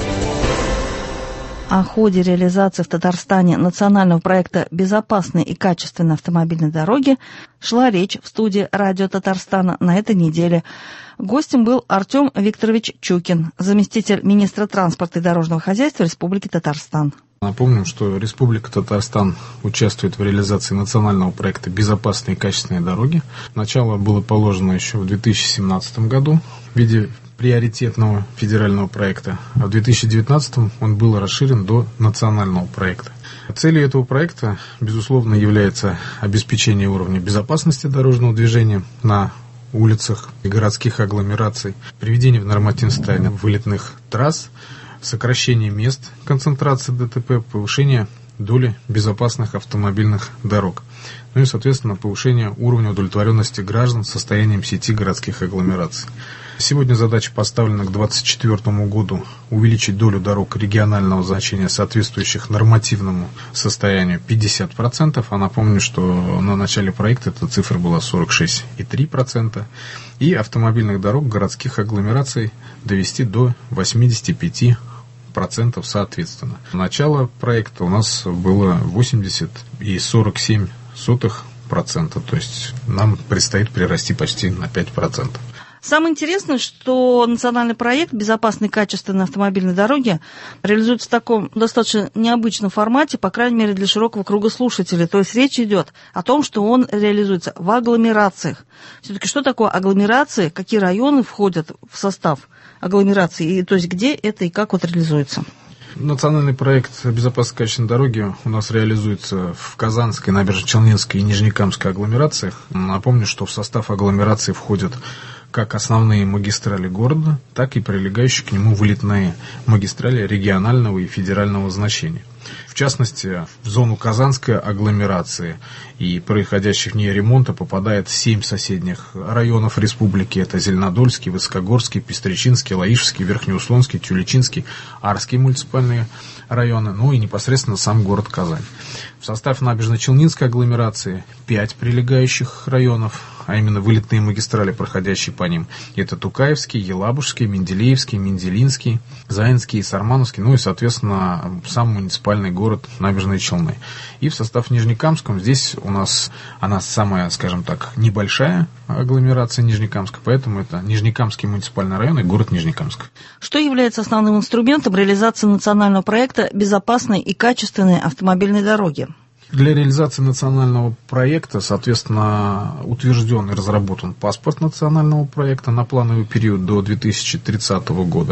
О ходе реализации в Татарстане национального проекта «Безопасной и качественной автомобильной дороги» шла речь в студии «Радио Татарстана» на этой неделе. Гостем был Артем Викторович Чукин, заместитель министра транспорта и дорожного хозяйства Республики Татарстан. Напомним, что Республика Татарстан участвует в реализации национального проекта «Безопасные и качественные дороги». Начало было положено еще в две тысячи семнадцатом году в виде приоритетного федерального проекта, а в две тысячи девятнадцатом он был расширен до национального проекта. Целью этого проекта, безусловно, является обеспечение уровня безопасности дорожного движения на улицах и городских агломераций, приведение в нормативное состояние вылетных трасс, сокращение мест концентрации ДТП, повышение доли безопасных автомобильных дорог. Ну и, соответственно, повышение уровня удовлетворенности граждан состоянием сети городских агломераций. Сегодня задача поставлена к две тысячи двадцать четвёртому году увеличить долю дорог регионального значения, соответствующих нормативному состоянию, пятьдесят процентов. А напомню, что на начале проекта эта цифра была сорок шесть целых три десятых процента. И автомобильных дорог городских агломераций довести до восемьдесят пять процентов соответственно. Начало проекта у нас было восемьдесят и сорок семь сотых процента. То есть нам предстоит прирасти почти на пять процентов. Самое интересное, что национальный проект «Безопасной и качественной автомобильной дороги» реализуется в таком достаточно необычном формате, по крайней мере, для широкого круга слушателей. То есть речь идет о том, что он реализуется в агломерациях. Все-таки что такое агломерации, какие районы входят в состав агломерации, и то есть где это и как вот реализуется? Национальный проект «Безопасной и качественной дороги» у нас реализуется в Казанской, Набережно-Челнинской и Нижнекамской агломерациях. Напомню, что в состав агломерации входят как основные магистрали города, так и прилегающие к нему вылетные магистрали регионального и федерального значения. В частности, в зону Казанской агломерации и происходящих в ней ремонта попадает семь соседних районов республики. Это Зеленодольский, Высокогорский, Пестричинский, Лаишевский, Верхнеуслонский, Тюлечинский, Арские муниципальные районы, ну и непосредственно сам город Казань. В состав Набережно-Челнинской агломерации пять прилегающих районов, а именно вылетные магистрали, проходящие по ним. Это Тукаевский, Елабужский, Менделеевский, Менделинский, Заинский и Сармановский, ну и, соответственно, сам муниципальный город Набережные Челны. И в состав Нижнекамском здесь у нас, она самая, скажем так, небольшая агломерация Нижнекамска, поэтому это Нижнекамский муниципальный район и город Нижнекамск. Что является основным инструментом реализации национального проекта «Безопасной и качественной автомобильной дороги»? Для реализации национального проекта, соответственно, утвержден и разработан паспорт национального проекта на плановый период до две тысячи тридцатого года.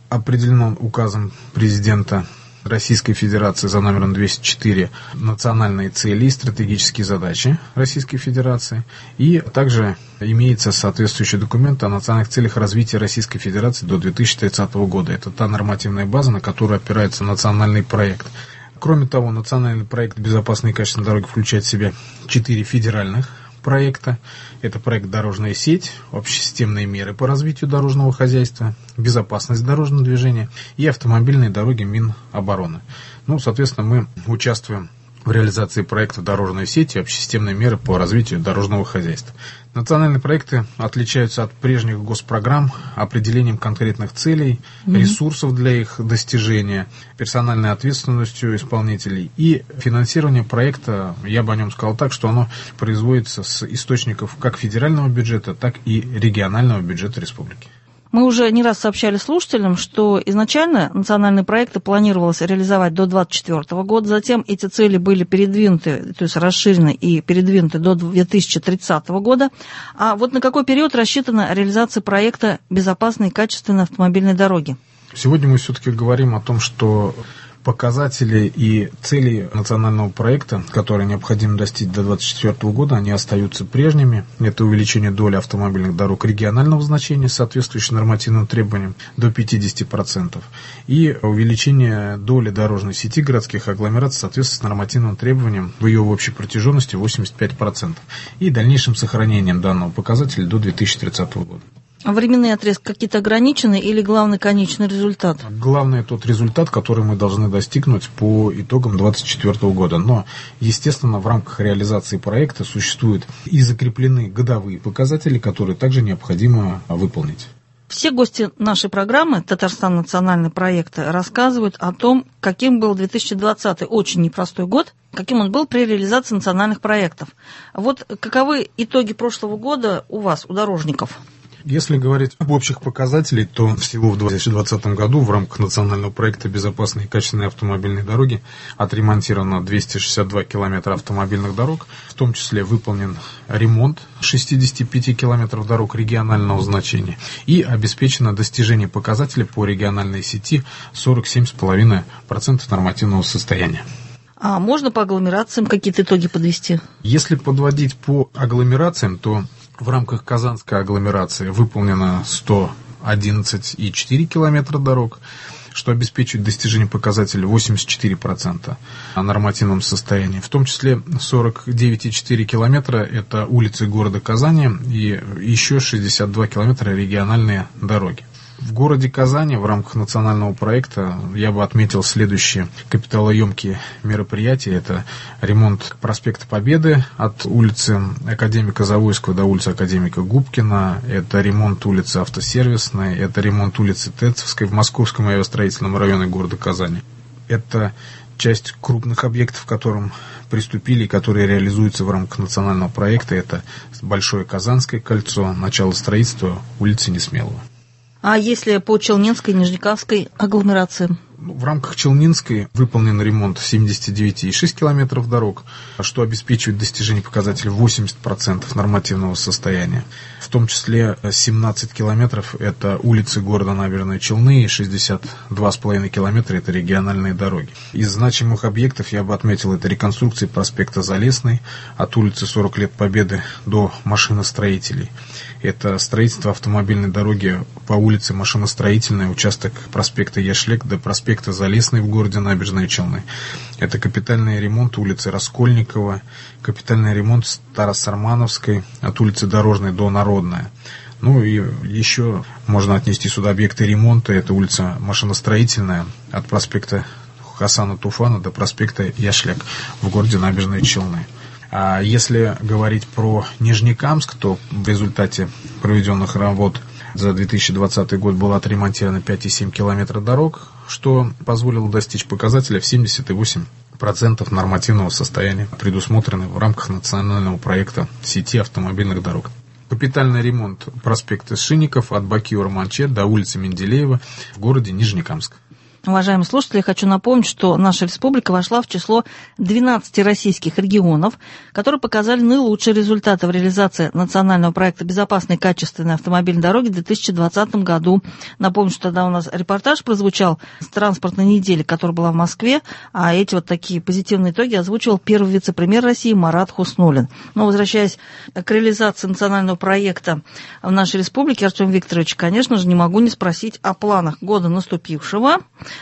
определено указом президента Российской Федерации за номером двести четыре национальные цели и стратегические задачи Российской Федерации. И также имеется соответствующий документ о национальных целях развития Российской Федерации до две тысячи тридцатого года. Это та нормативная база, на которую опирается национальный проект. Кроме того, национальный проект «Безопасные и качественные дороги» включает в себя четыре федеральных проекта. Это проект «Дорожная сеть», общесистемные меры по развитию дорожного хозяйства, безопасность дорожного движения и автомобильные дороги Минобороны. Ну, соответственно, мы участвуем в реализации проектов «Дорожная сеть» и общесистемные меры по развитию дорожного хозяйства. Национальные проекты отличаются от прежних госпрограмм определением конкретных целей, mm-hmm. ресурсов для их достижения, персональной ответственностью исполнителей и финансирование проекта, я бы о нем сказал так, что оно производится с источников как федерального бюджета, так и регионального бюджета республики. Мы уже не раз сообщали слушателям, что изначально национальные проекты планировалось реализовать до две тысячи двадцать четвёртого года, затем эти цели были передвинуты, то есть расширены и передвинуты до две тысячи тридцатого года. А вот на какой период рассчитана реализация проекта «Безопасные и качественные автомобильные дороги»? Сегодня мы все-таки говорим о том, что показатели и цели национального проекта, которые необходимо достичь до две тысячи двадцать четвёртого года, они остаются прежними. Это увеличение доли автомобильных дорог регионального значения, соответствующим нормативным требованиям, до пятьдесят процентов. И увеличение доли дорожной сети городских агломераций, соответственно, с нормативным требованиям в ее общей протяженности восемьдесят пять процентов. И дальнейшим сохранением данного показателя до две тысячи тридцатого года. Временные отрезки какие-то ограничены или главный конечный результат? Главный тот результат, который мы должны достигнуть по итогам две тысячи двадцать четвёртого года. Но, естественно, в рамках реализации проекта существуют и закреплены годовые показатели, которые также необходимо выполнить. Все гости нашей программы «Татарстан. Национальный проект» рассказывают о том, каким был две тысячи двадцатый, очень непростой год, каким он был при реализации национальных проектов. Вот каковы итоги прошлого года у вас, у дорожников? Если говорить об общих показателях, то всего в две тысячи двадцатом году в рамках национального проекта «Безопасные и качественные автомобильные дороги» отремонтировано двести шестьдесят два километра автомобильных дорог, в том числе выполнен ремонт шестьдесят пять километров дорог регионального значения и обеспечено достижение показателей по региональной сети сорок семь целых пять десятых процента нормативного состояния. А можно по агломерациям какие-то итоги подвести? Если подводить по агломерациям, то в рамках Казанской агломерации выполнено сто одиннадцать целых четыре десятых километра дорог, что обеспечивает достижение показателя восемьдесят четыре процента о нормативном состоянии. В том числе сорок девять целых четыре десятых километра – это улицы города Казани и еще шестьдесят два километра региональные дороги. В городе Казани в рамках национального проекта я бы отметил следующие капиталоемкие мероприятия. Это ремонт проспекта Победы от улицы Академика Завойского до улицы Академика Губкина. Это ремонт улицы Автосервисной. Это ремонт улицы Тецевской в Московском авиастроительном районе города Казани. Это часть крупных объектов, к которым приступили и которые реализуются в рамках национального проекта. Это Большое Казанское кольцо, начало строительства улицы Несмелого. А если по Челнинской и Нижнекамской агломерации? В рамках Челнинской выполнен ремонт семьдесят девять целых шесть десятых километров дорог, что обеспечивает достижение показателя восемьдесят процентов нормативного состояния. В том числе семнадцать километров – это улицы города Набережные Челны, и шестьдесят два целых пять десятых километра – это региональные дороги. Из значимых объектов я бы отметил это реконструкция проспекта Залесной от улицы сорок лет Победы до машиностроителей. Это строительство автомобильной дороги по улице Машиностроительной, участок проспекта Яшлек до проспекта Залесной в городе Набережные Челны. Это капитальный ремонт улицы Раскольникова, капитальный ремонт Старосармановской от улицы Дорожной до Народная. Ну и еще можно отнести сюда объекты ремонта. Это улица Машиностроительная от проспекта Хасана Туфана до проспекта Яшляк в городе Набережные Челны. А если говорить про Нижнекамск, то в результате проведенных работ за две тысячи двадцатый год было отремонтировано пять целых семь десятых километра дорог, что позволило достичь показателя в семьдесят целых восемь десятых процента нормативного состояния, предусмотренного в рамках национального проекта сети автомобильных дорог. Капитальный ремонт проспекта Шинников от Бакиура-Манче до улицы Менделеева в городе Нижнекамск. Уважаемые слушатели, хочу напомнить, что наша республика вошла в число двенадцати российских регионов, которые показали наилучшие результаты в реализации национального проекта «Безопасные и качественные автомобильные дороги» в две тысячи двадцатом году. Напомню, что тогда у нас репортаж прозвучал с транспортной недели, которая была в Москве, а эти вот такие позитивные итоги озвучивал первый вице-премьер России Марат Хуснуллин. Но возвращаясь к реализации национального проекта в нашей республике, Артем Викторович, конечно же, не могу не спросить о планах года наступившего.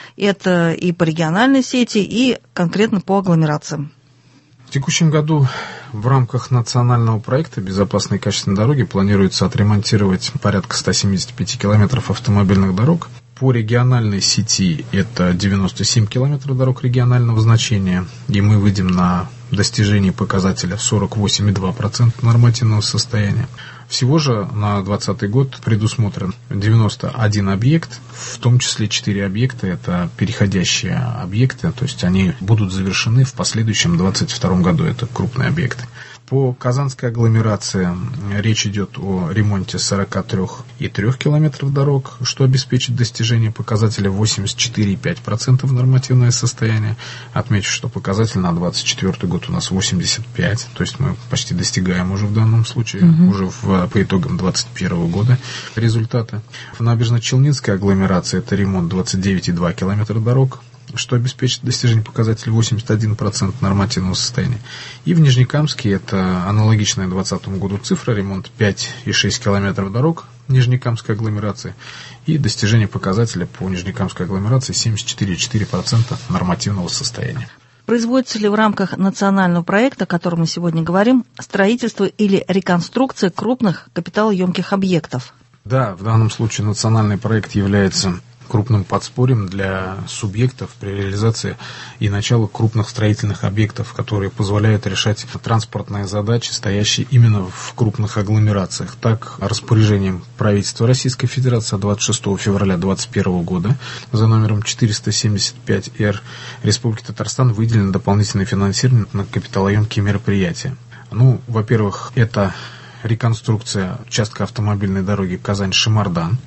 Это и по региональной сети, и конкретно по агломерациям. В текущем году в рамках национального проекта «Безопасные и качественные дороги» планируется отремонтировать порядка ста семидесяти пяти километров автомобильных дорог. По региональной сети это девяносто семь километров дорог регионального значения, и мы выйдем на достижение показателя сорок восемь и два десятых процента нормативного состояния. Всего же на двадцатый год предусмотрен девяносто один объект, в том числе четыре объекта – это переходящие объекты, то есть они будут завершены в последующем двадцать втором году, это крупные объекты. По Казанской агломерации речь идет о ремонте сорока трёх и трёх километров дорог, что обеспечит достижение показателя восемьдесят четыре и пять десятых процента нормативное состояние. Отмечу, что показатель на двадцать четвёртый год у нас восемьдесят пять, то есть мы почти достигаем уже в данном случае, угу. уже в, по итогам двадцать первого года результата. В Набережно-Челнинской агломерации это ремонт двадцать девять и два десятых километра дорог, что обеспечит достижение показателя восемьдесят один процент нормативного состояния. И в Нижнекамске это аналогичная двадцатому году цифра, ремонт пять и шесть десятых километров дорог Нижнекамской агломерации и достижение показателя по Нижнекамской агломерации семьдесят четыре и четыре десятых процента нормативного состояния. Производится ли в рамках национального проекта, о котором мы сегодня говорим, строительство или реконструкция крупных капиталоемких объектов? Да, в данном случае национальный проект является крупным подспорьем для субъектов при реализации и начала крупных строительных объектов, которые позволяют решать транспортные задачи, стоящие именно в крупных агломерациях. Так, распоряжением правительства Российской Федерации двадцать шестого февраля две тысячи двадцать первого года за номером четыреста семьдесят пять эр Республики Татарстан выделено дополнительное финансирование на капиталоемкие мероприятия. Ну, во-первых, это реконструкция участка автомобильной дороги Казань-Шимардан.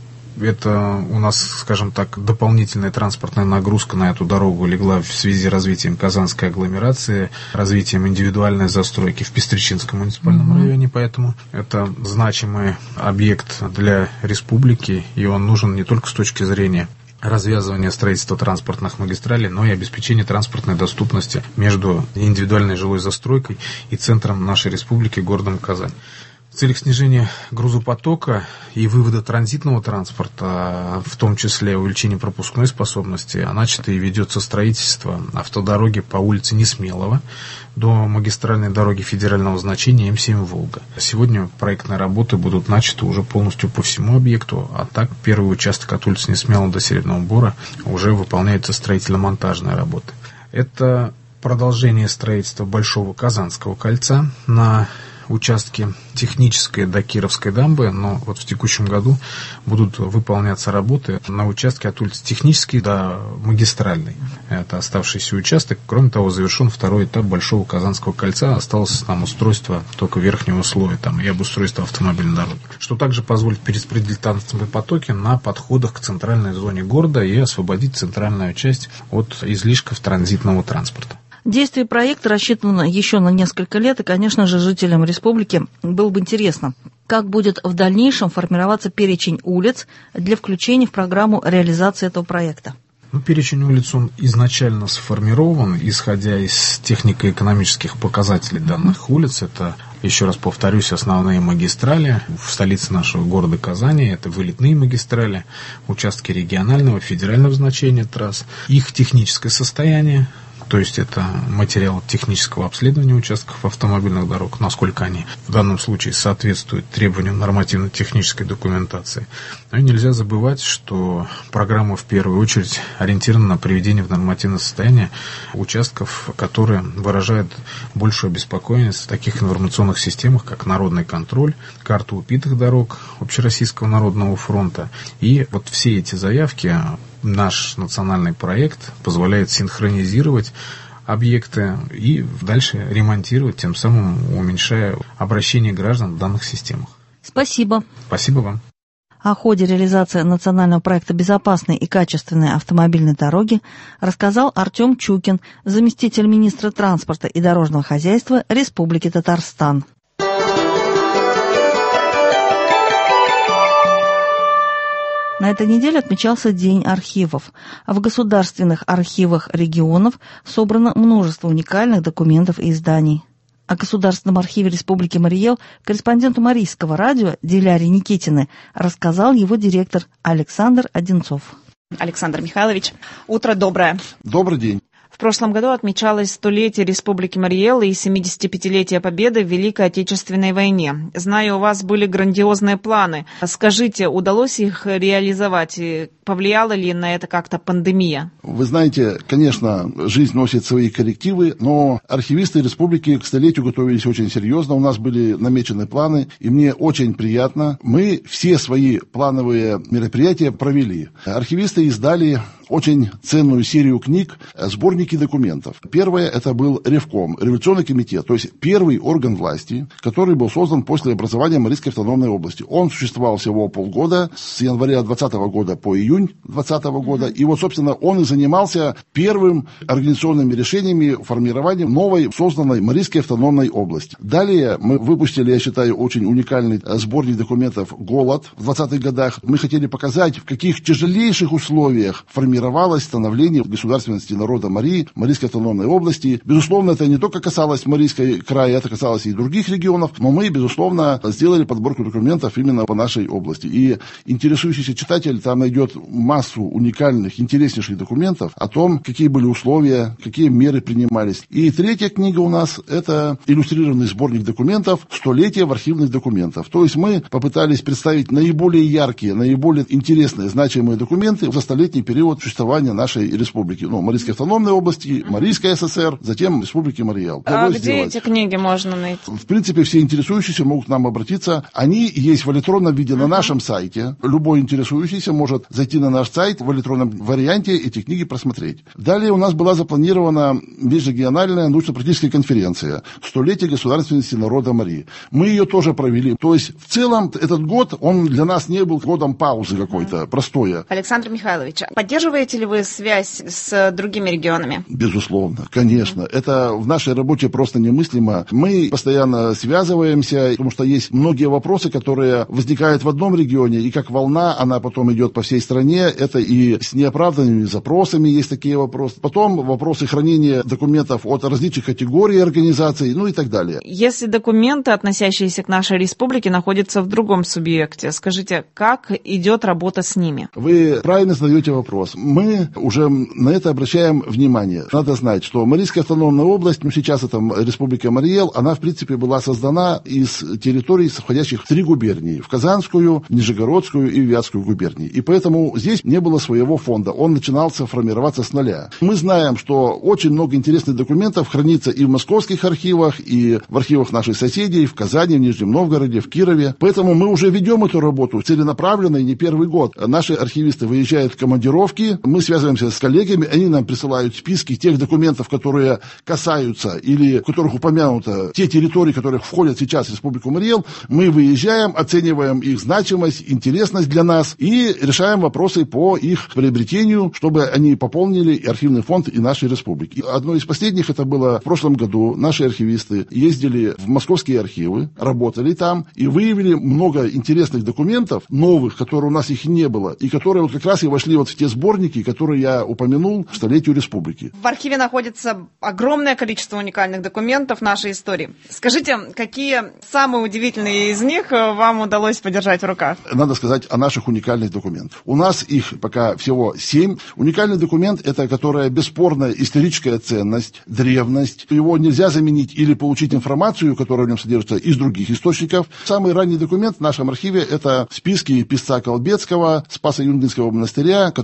Это у нас, скажем так, дополнительная транспортная нагрузка на эту дорогу легла в связи с развитием Казанской агломерации, развитием индивидуальной застройки в Пестричинском муниципальном mm-hmm. районе, поэтому это значимый объект для республики, и он нужен не только с точки зрения развязывания строительства транспортных магистралей, но и обеспечения транспортной доступности между индивидуальной жилой застройкой и центром нашей республики, городом Казань. В целях снижения грузопотока и вывода транзитного транспорта, в том числе увеличения пропускной способности, начато и ведется строительство автодороги по улице Несмелого до магистральной дороги федерального значения эм семь «Волга». Сегодня проектные работы будут начаты уже полностью по всему объекту, а так первый участок от улицы Несмелого до Серебряного Бора уже выполняется строительно-монтажные работы. Это продолжение строительства Большого Казанского кольца на участки технической до Кировской дамбы, но вот в текущем году будут выполняться работы на участке от улицы Технической до Магистральной. Это оставшийся участок. Кроме того, завершен второй этап Большого Казанского кольца. Осталось там устройство только верхнего слоя там, и обустройство автомобильной дороги, что также позволит перераспределить транспортные потоки на подходах к центральной зоне города и освободить центральную часть от излишков транзитного транспорта. Действие проекта рассчитано еще на несколько лет, и, конечно же, жителям республики было бы интересно, как будет в дальнейшем формироваться перечень улиц для включения в программу реализации этого проекта. Ну, перечень улиц, он изначально сформирован, исходя из технико-экономических показателей данных улиц. Это, еще раз повторюсь, основные магистрали в столице нашего города Казани, это вылетные магистрали, участки регионального, федерального значения трасс, их техническое состояние, то есть это материал технического обследования участков автомобильных дорог, насколько они в данном случае соответствуют требованиям нормативно-технической документации. Но и нельзя забывать, что программа в первую очередь ориентирована на приведение в нормативное состояние участков, которые выражают большую обеспокоенность в таких информационных системах, как Народный контроль, карта убитых дорог Общероссийского народного фронта. И вот все эти заявки наш национальный проект позволяет синхронизировать объекты и дальше ремонтировать, тем самым уменьшая обращение граждан в данных системах. Спасибо. Спасибо вам. О ходе реализации национального проекта «Безопасные и качественные автомобильные дороги» рассказал Артем Чукин, заместитель министра транспорта и дорожного хозяйства Республики Татарстан. На этой неделе отмечался День архивов. В государственных архивах регионов собрано множество уникальных документов и изданий. О Государственном архиве Республики Марий Эл корреспонденту Марийского радио Диляре Никитиной рассказал его директор Александр Одинцов. Александр Михайлович, утро доброе. Добрый день. В прошлом году отмечалось столетие Республики Марий Эл и семидесятипятилетие Победы в Великой Отечественной войне. Знаю, у вас были грандиозные планы. Скажите, удалось их реализовать? Повлияла ли на это как-то пандемия? Вы знаете, конечно, жизнь носит свои коррективы, но архивисты республики к столетию готовились очень серьезно. У нас были намечены планы, и мне очень приятно. Мы все свои плановые мероприятия провели. Архивисты издали очень ценную серию книг, сборники документов. Первое, это был Ревком, революционный комитет, то есть первый орган власти, который был создан после образования Марийской автономной области. Он существовал всего полгода, с января двадцатого года по июнь двадцатого года, и вот, собственно, он и занимался первым организационными решениями формирования новой созданной Марийской автономной области. Далее мы выпустили, я считаю, очень уникальный сборник документов «Голод» в двадцатых годах. Мы хотели показать, в каких тяжелейших условиях формировалось становление государственности народа Марии, Марийской автономной области. Безусловно, это не только касалось Марийской края, это касалось и других регионов, но мы, безусловно, сделали подборку документов именно по нашей области. И интересующийся читатель там найдет массу уникальных, интереснейших документов о том, какие были условия, какие меры принимались. И третья книга у нас – это иллюстрированный сборник документов «Столетие в архивных документах». То есть мы попытались представить наиболее яркие, наиболее интересные, значимые документы за столетний период существования нашей республики. Ну, Марийской автономной области, Марийской ССР, затем Республики Марий Эл. А где сделать. Эти книги можно найти? В принципе, все интересующиеся могут к нам обратиться. Они есть в электронном виде uh-huh. на нашем сайте. Любой интересующийся может зайти на наш сайт в электронном варианте, эти книги просмотреть. Далее у нас была запланирована межрегиональная научно-практическая конференция «Столетие государственности народа Марии». Мы ее тоже провели. То есть, в целом, этот год, он для нас не был годом паузы какой-то, uh-huh. простое. Александр Михайлович, поддерживаете ли вы связь с другими регионами? Безусловно, конечно. Uh-huh. Это в нашей работе просто немыслимо. Мы постоянно связываемся, потому что есть многие вопросы, которые возникают в одном регионе, и как волна, она потом идет по всей стране. Это и с неоправданными запросами есть такие вопросы. Потом вопросы хранения документов от различных категорий организаций, ну и так далее. Если документы, относящиеся к нашей республике, находятся в другом субъекте, скажите, как идет работа с ними? Вы правильно задаете вопрос. Мы уже на это обращаем внимание. Надо знать, что Марийская автономная область, ну сейчас это Республика Марий Эл, она в принципе была создана из территорий, входящих в три губернии. В Казанскую, Нижегородскую и Вятскую губернии. И поэтому здесь не было своего фонда. Он начинался формироваться с нуля. Мы знаем, что очень много интересных документов хранится и в московских архивах, и в архивах наших соседей, в Казани, в Нижнем Новгороде, в Кирове. Поэтому мы уже ведем эту работу целенаправленно и не первый год. Наши архивисты выезжают в командировки, мы связываемся с коллегами, они нам присылают списки тех документов, которые касаются или в которых упомянуто те территории, которые входят сейчас в Республику Марий Эл. Мы выезжаем, оцениваем их значимость, интересность для нас и решаем вопросы по их приобретению, чтобы они пополнили архивный фонд и нашей республики. Одно из последних, это было в прошлом году, наши архивисты ездили в московские архивы, работали там и выявили много интересных документов, новых, которые у нас их не было, и которые вот как раз и вошли вот в те сборники, которые я упомянул в столетию республики. В архиве находится огромное количество уникальных документов нашей истории. Скажите, какие самые удивительные из них вам удалось подержать в руках? Надо сказать о наших уникальных документах. У нас их пока всего семь. Уникальный документ – это которая бесспорная историческая ценность, древность. Его нельзя заменить или получить информацию, которая в нем содержится, из других источников. Самый ранний документ в нашем архиве – это списки писца Колбецкого, Спасо-Юнгинского монастыря, которые датируются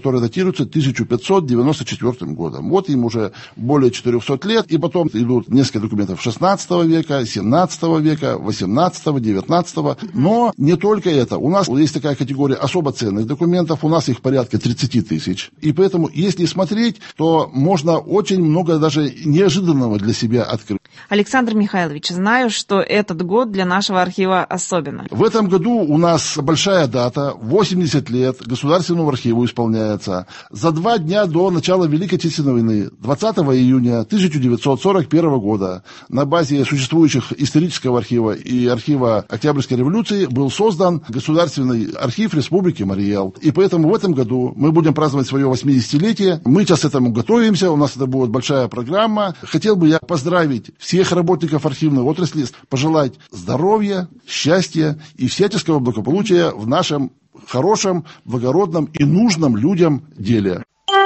датируется тысяча пятьсот девяносто четвёртым годом. Вот им уже более четырехсот лет, и потом идут несколько документов шестнадцатого века, семнадцатого века, восемнадцатого, девятнадцатого. Но не только это. У нас есть такая категория особо ценных документов, у нас их порядка тридцать тысяч. И поэтому, если смотреть, то можно очень много даже неожиданного для себя открыть. Александр Михайлович, знаю, что этот год для нашего архива особенный. В этом году у нас большая дата, восемьдесят лет Государственному архиву исполняется. За два дня до начала Великой Отечественной войны, двадцатого июня тысяча девятьсот сорок первого года, на базе существующих исторического архива и архива Октябрьской революции был создан Государственный архив Республики Марий Эл. И поэтому в этом году мы будем праздновать свое восьмидесятилетие. Мы сейчас к этому готовимся, у нас это будет большая программа. Хотел бы я поздравить всех работников архивной отрасли, пожелать здоровья, счастья и всяческого благополучия в нашем хорошем, благородном и нужном людям деле.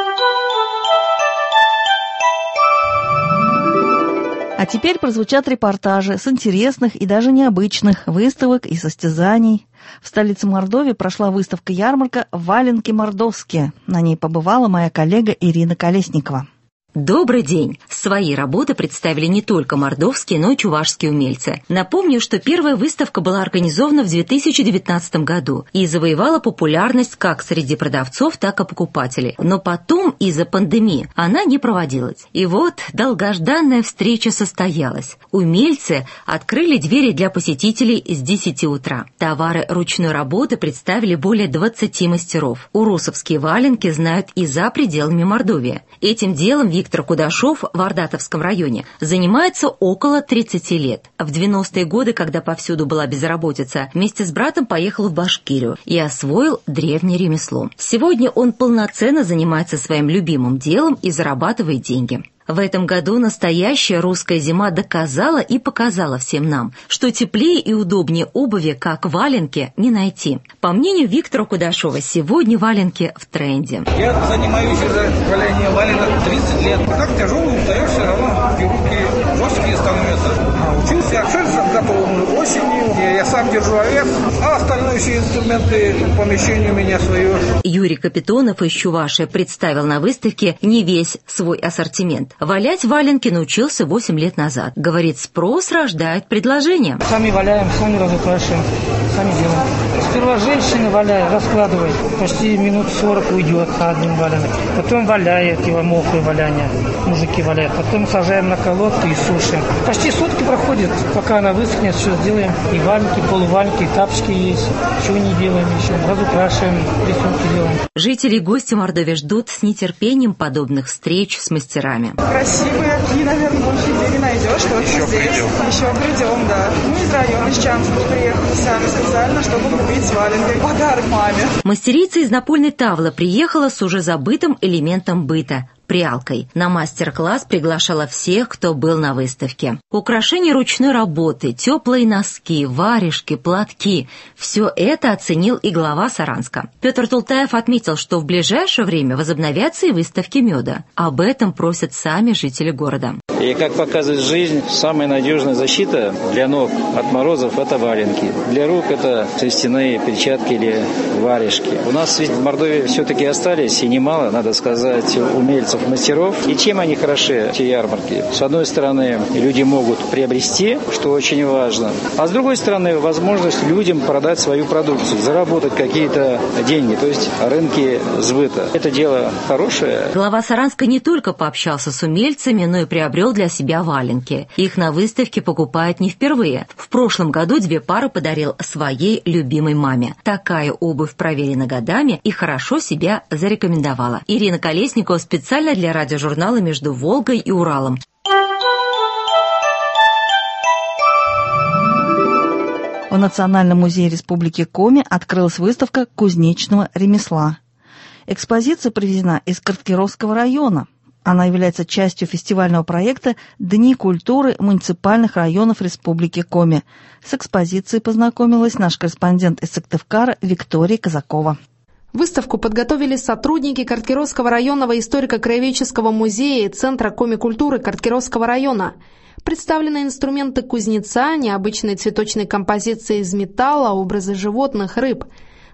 А теперь прозвучат репортажи с интересных и даже необычных выставок и состязаний. В столице Мордовии прошла выставка-ярмарка «Валенки мордовские». На ней побывала моя коллега Ирина Колесникова. Добрый день! Свои работы представили не только мордовские, но и чувашские умельцы. Напомню, что первая выставка была организована в две тысячи девятнадцатом году и завоевала популярность как среди продавцов, так и покупателей. Но потом, из-за пандемии, она не проводилась. И вот долгожданная встреча состоялась. Умельцы открыли двери для посетителей с десяти утра. Товары ручной работы представили более двадцати мастеров. Урусовские валенки знают и за пределами Мордовии. Этим делом Виктор Кудашов в Ардатовском районе занимается около тридцати лет. В девяностые годы, когда повсюду была безработица, вместе с братом поехал в Башкирию и освоил древнее ремесло. Сегодня он полноценно занимается своим любимым делом и зарабатывает деньги. В этом году настоящая русская зима доказала и показала всем нам, что теплее и удобнее обуви, как валенки, не найти. По мнению Виктора Кудашова, сегодня валенки в тренде. Я занимаюсь уже валянием валенок тридцать лет. Как тяжелый устаешь, все равно и руки жесткие становятся. А учился я шерсть готовую осенью, я сам держу овес, а остальные все инструменты по помещению у меня свое. Юрий Капитонов из Чувашии представил на выставке не весь свой ассортимент. Валять валенки научился восемь лет назад. Говорит, спрос рождает предложение. Сами валяем, сами разукрашиваем, сами делаем. Сперва женщины валяют, раскладывают. Почти минут сорок уйдет на один валенок. Потом валяет его мокрое валяние. Мужики валяют. Потом сажаем на колодку и сушим. Почти сутки проходит, пока она высохнет, все сделаем. И валенки, полуваленки, и тапочки есть. Чего не делаем еще. Разукрашиваем, рисунки делаем. Жители и гости Мордовии ждут с нетерпением подобных встреч с мастерами. Красивые, и, наверное, больше где не найдешь, что еще здесь. Придем. Еще придем, да. Мы из района, из Чамска приехали сами специально, чтобы купить с валенкой подарок маме. Мастерица из напольной тавлы приехала с уже забытым элементом быта – прялкой. На мастер-класс приглашала всех, кто был на выставке. Украшения ручной работы, теплые носки, варежки, платки – все это оценил и глава Саранска. Петр Тултаев отметил, что в ближайшее время возобновятся и выставки меда. Об этом просят сами жители города. И, как показывает жизнь, самая надежная защита для ног от морозов – это валенки. Для рук – это шерстяные перчатки или варежки. У нас ведь в Мордовии все-таки остались, и немало, надо сказать, умельцев, мастеров. И чем они хороши, эти ярмарки? С одной стороны, люди могут приобрести, что очень важно. А с другой стороны, возможность людям продать свою продукцию, заработать какие-то деньги, то есть рынки сбыта. Это дело хорошее. Глава Саранска не только пообщался с умельцами, но и приобрел для себя валенки. Их на выставке покупают не впервые. В прошлом году две пары подарил своей любимой маме. Такая обувь проверена годами и хорошо себя зарекомендовала. Ирина Колесникова специально для радиожурнала «Между Волгой и Уралом». В Национальном музее Республики Коми открылась выставка кузнечного ремесла. Экспозиция привезена из Карткировского района. Она является частью фестивального проекта «Дни культуры муниципальных районов Республики Коми». С экспозицией познакомилась наш корреспондент из Сыктывкара Виктория Казакова. Выставку подготовили сотрудники Карткировского районного историко-краеведческого музея и Центра коми-культуры Карткировского района. Представлены инструменты кузнеца, необычные цветочные композиции из металла, образы животных, рыб.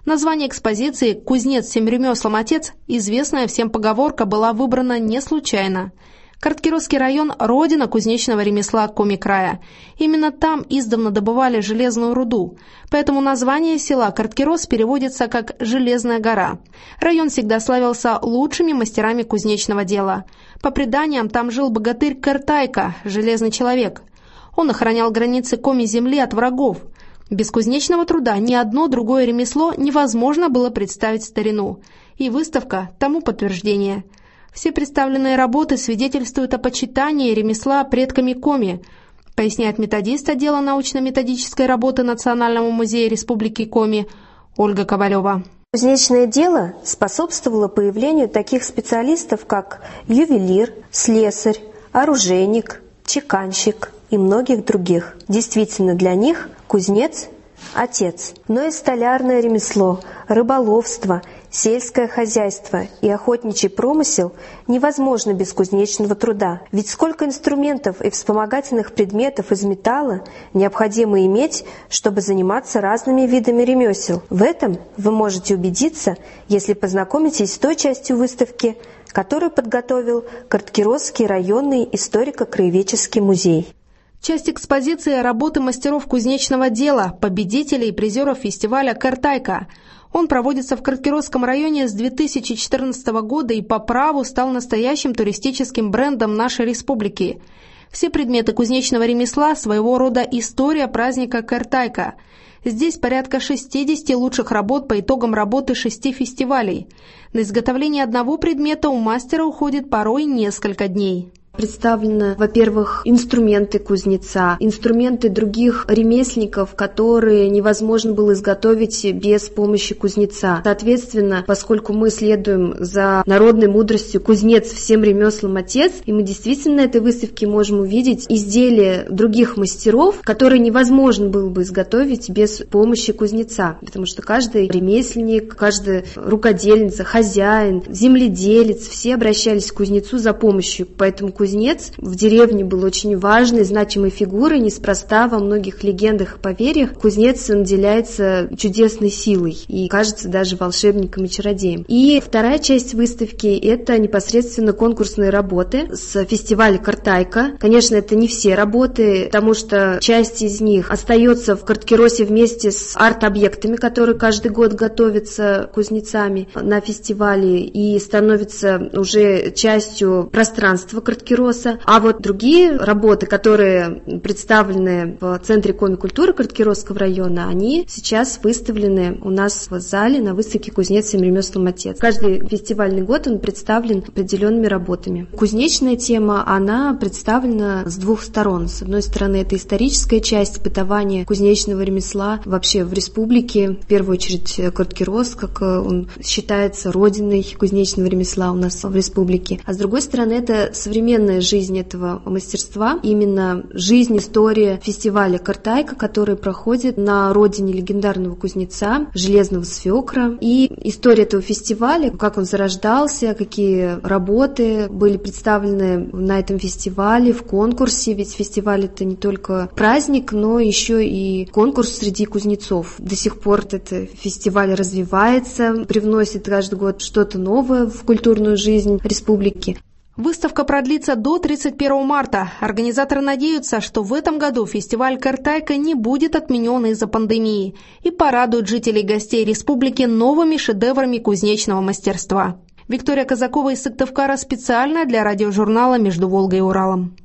Название экспозиции «Кузнец всем ремеслам отец», известная всем поговорка, была выбрана не случайно. Карткиросский район – родина кузнечного ремесла Коми-края. Именно там издавна добывали железную руду, поэтому название села Карткирос переводится как «железная гора». Район всегда славился лучшими мастерами кузнечного дела. По преданиям, там жил богатырь Картайка, железный человек. Он охранял границы Коми-земли от врагов. Без кузнечного труда ни одно другое ремесло невозможно было представить в старину. И выставка тому подтверждение. Все представленные работы свидетельствуют о почитании ремесла предками Коми, поясняет методист отдела научно-методической работы Национального музея Республики Коми Ольга Ковалева. Кузнечное дело способствовало появлению таких специалистов, как ювелир, слесарь, оружейник, чеканщик и многих других. Действительно, для них кузнец – отец. Но и столярное ремесло, рыболовство, сельское хозяйство и охотничий промысел невозможно без кузнечного труда. Ведь сколько инструментов и вспомогательных предметов из металла необходимо иметь, чтобы заниматься разными видами ремесел. В этом вы можете убедиться, если познакомитесь с той частью выставки, которую подготовил Карткиросский районный историко-краеведческий музей. Часть экспозиции – работы мастеров кузнечного дела, победителей и призеров фестиваля «Картайка». Он проводится в Карткиросском районе с две тысячи четырнадцатого года и по праву стал настоящим туристическим брендом нашей республики. Все предметы кузнечного ремесла – своего рода история праздника «Картайка». Здесь порядка шестидесяти лучших работ по итогам работы шести фестивалей. На изготовление одного предмета у мастера уходит порой несколько дней. Представлены, во-первых, инструменты кузнеца, инструменты других ремесленников, которые невозможно было изготовить без помощи кузнеца. Соответственно, поскольку мы следуем за народной мудростью «кузнец всем ремеслам отец», и мы действительно на этой выставке можем увидеть изделия других мастеров, которые невозможно было бы изготовить без помощи кузнеца. Потому что каждый ремесленник, каждая рукодельница, хозяин, земледелец, все обращались к кузнецу за помощью. Поэтому кузнец в деревне был очень важной, значимой фигурой. Неспроста во многих легендах и поверьях кузнец наделяется чудесной силой и кажется даже волшебником и чародеем. И вторая часть выставки – это непосредственно конкурсные работы с фестиваля «Картайка». Конечно, это не все работы, потому что часть из них остается в Карткиросе вместе с арт-объектами, которые каждый год готовятся кузнецами на фестивале и становятся уже частью пространства Карткироса. А вот другие работы, которые представлены в Центре коми-культуры Карткиросского района, они сейчас выставлены у нас в зале на выставке «Кузнец всем ремеслам отец». Каждый фестивальный год он представлен определенными работами. Кузнечная тема, она представлена с двух сторон. С одной стороны, это историческая часть бытования кузнечного ремесла вообще в республике, в первую очередь Карткирос, как он считается родиной кузнечного ремесла у нас в республике. А с другой стороны, это современная жизнь этого мастерства, именно жизнь, история фестиваля «Картайка», который проходит на родине легендарного кузнеца, железного свекра. И история этого фестиваля, как он зарождался, какие работы были представлены на этом фестивале, в конкурсе, ведь фестиваль — это не только праздник, но еще и конкурс среди кузнецов. До сих пор этот фестиваль развивается, привносит каждый год что-то новое в культурную жизнь республики. Выставка продлится до тридцать первого марта. Организаторы надеются, что в этом году фестиваль «Картайка» не будет отменен из-за пандемии и порадует жителей и гостей республики новыми шедеврами кузнечного мастерства. Виктория Казакова из Сыктывкара специально для радиожурнала «Между Волгой и Уралом».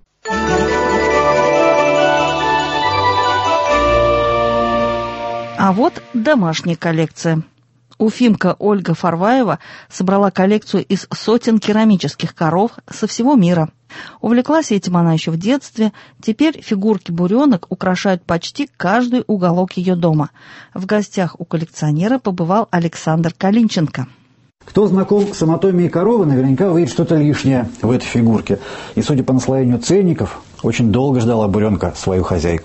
А вот домашняя коллекция. Уфимка Ольга Фарваева собрала коллекцию из сотен керамических коров со всего мира. Увлеклась этим она еще в детстве. Теперь фигурки буренок украшают почти каждый уголок ее дома. В гостях у коллекционера побывал Александр Калинченко. Кто знаком с анатомией коровы, наверняка увидит что-то лишнее в этой фигурке. И, судя по наслоению ценников, очень долго ждала буренка свою хозяйку.